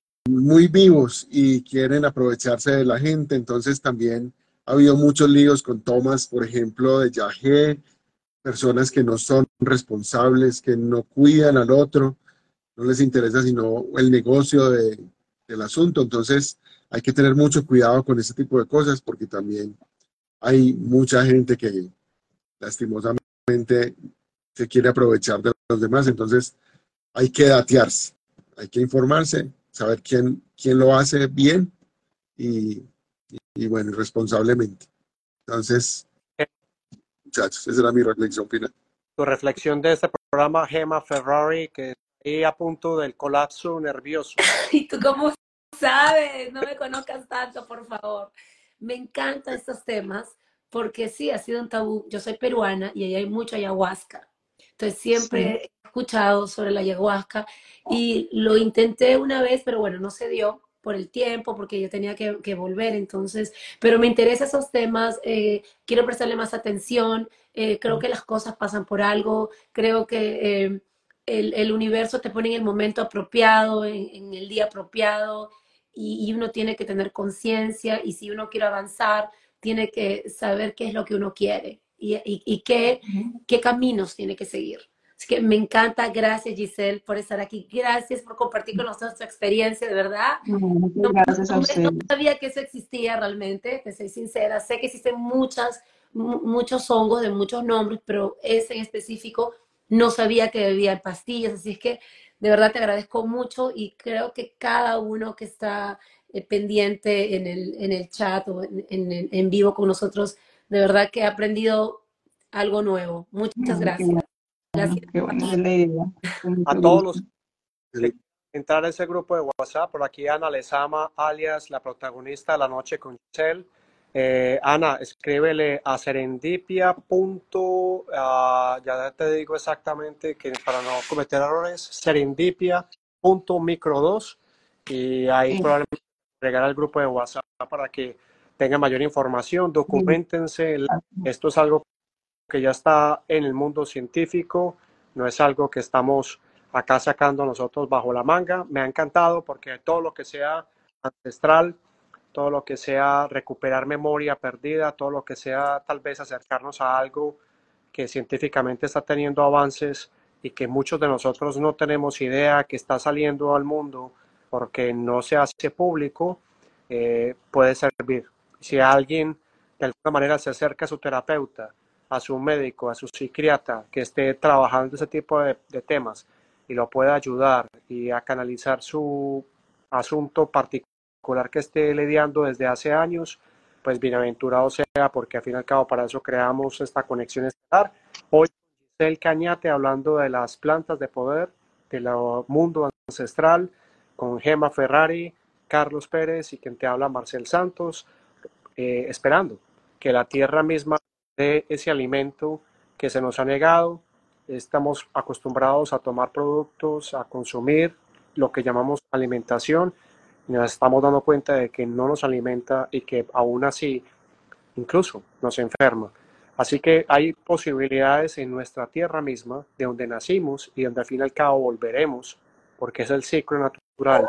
muy vivos y quieren aprovecharse de la gente. Entonces también ha habido muchos líos con tomas, por ejemplo, de yagé, personas que no son responsables, que no cuidan al otro, no les interesa sino el negocio de, del asunto. Entonces hay que tener mucho cuidado con ese tipo de cosas porque también hay mucha gente que lastimosamente se quiere aprovechar de los demás. Entonces hay que datearse, hay que informarse, saber quién, quién lo hace bien y, y bueno, responsablemente. Entonces, muchachos, esa era mi reflexión final. Tu reflexión de este programa, Gema Ferrari, que está a punto del colapso nervioso. ¿Y tú cómo sabes? No me conozcas tanto, por favor. Me encantan estos temas porque sí, ha sido un tabú. Yo soy peruana y allá hay mucha ayahuasca. Entonces siempre Sí. he escuchado sobre la ayahuasca y lo intenté una vez, pero bueno, no se dio por el tiempo, porque yo tenía que, que volver. Entonces, pero me interesan esos temas, eh, quiero prestarle más atención. Eh, creo que las cosas pasan por algo. Creo que... Eh, el, el universo te pone en el momento apropiado, en, en el día apropiado, y, y uno tiene que tener conciencia, y si uno quiere avanzar, tiene que saber qué es lo que uno quiere y, y, y qué, qué caminos tiene que seguir. Así que me encanta, gracias Giselle por estar aquí, gracias por compartir con nosotros tu experiencia, de verdad. Muchas No, gracias a no, no ustedes. sabía que eso existía realmente, te soy sincera, sé que existen muchas, muchos hongos de muchos nombres, pero ese en específico no sabía que bebía pastillas, así es que de verdad te agradezco mucho y creo que cada uno que está eh, pendiente en el, en el chat o en, en, en vivo con nosotros, de verdad que he aprendido algo nuevo. Muchas Ay, qué gracias. bueno, Gracias. qué bueno, esa es la idea. Con A mucho todos gusto. los que entrar a ese grupo de WhatsApp, por aquí Ana Lezama, alias la protagonista de la noche con Giselle. Eh, Ana, escríbele a serendipia. Uh, ya te digo exactamente que para no cometer errores, serendipia punto micro dos, y ahí Eh, probablemente agregar al grupo de WhatsApp para que tengan mayor información, documentense. Esto es algo que ya está en el mundo científico, no es algo que estamos acá sacando nosotros bajo la manga. Me ha encantado porque todo lo que sea ancestral, todo lo que sea recuperar memoria perdida, todo lo que sea tal vez acercarnos a algo que científicamente está teniendo avances y que muchos de nosotros no tenemos idea que está saliendo al mundo porque no se hace público, eh, puede servir. Si alguien de alguna manera se acerca a su terapeuta, a su médico, a su psiquiatra que esté trabajando ese tipo de, de temas y lo pueda ayudar y a canalizar su asunto particular que esté lidiando desde hace años, pues bienaventurado sea, porque al fin y al cabo para eso creamos esta conexión estelar. Hoy Giselle Cañate hablando de las plantas de poder, del mundo ancestral, con Gema Ferrari, Carlos Pérez y quien te habla Marcel Santos, eh, esperando que la tierra misma dé ese alimento que se nos ha negado. Estamos acostumbrados a tomar productos, a consumir lo que llamamos alimentación, y nos estamos dando cuenta de que no nos alimenta y que aún así incluso nos enferma. Así que hay posibilidades en nuestra tierra misma, de donde nacimos y donde al fin y al cabo volveremos, porque es el ciclo natural,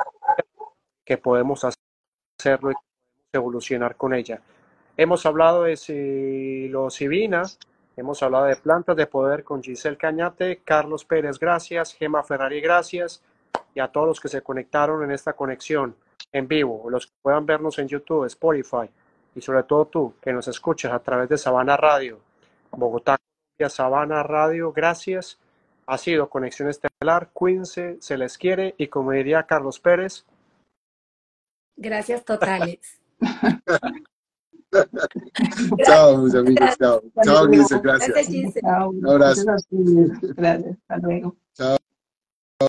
que podemos hacerlo y evolucionar con ella. Hemos hablado de psilocibina, hemos hablado de plantas de poder con Giselle Cañate, Carlos Pérez, gracias, Gema Ferrari, gracias, y a todos los que se conectaron en esta conexión en vivo, los que puedan vernos en YouTube, Spotify, y sobre todo tú que nos escuchas a través de Sabana Radio, Bogotá, Colombia, Sabana Radio, gracias. Ha sido Conexión Estelar, cuídense, se les quiere y como diría Carlos Pérez, gracias totales. Chao, mis amigos, chao. Chao, Giselle, gracias. Gracias, Giselle. Chao. Un abrazo. Gracias a ustedes. Gracias. Hasta luego.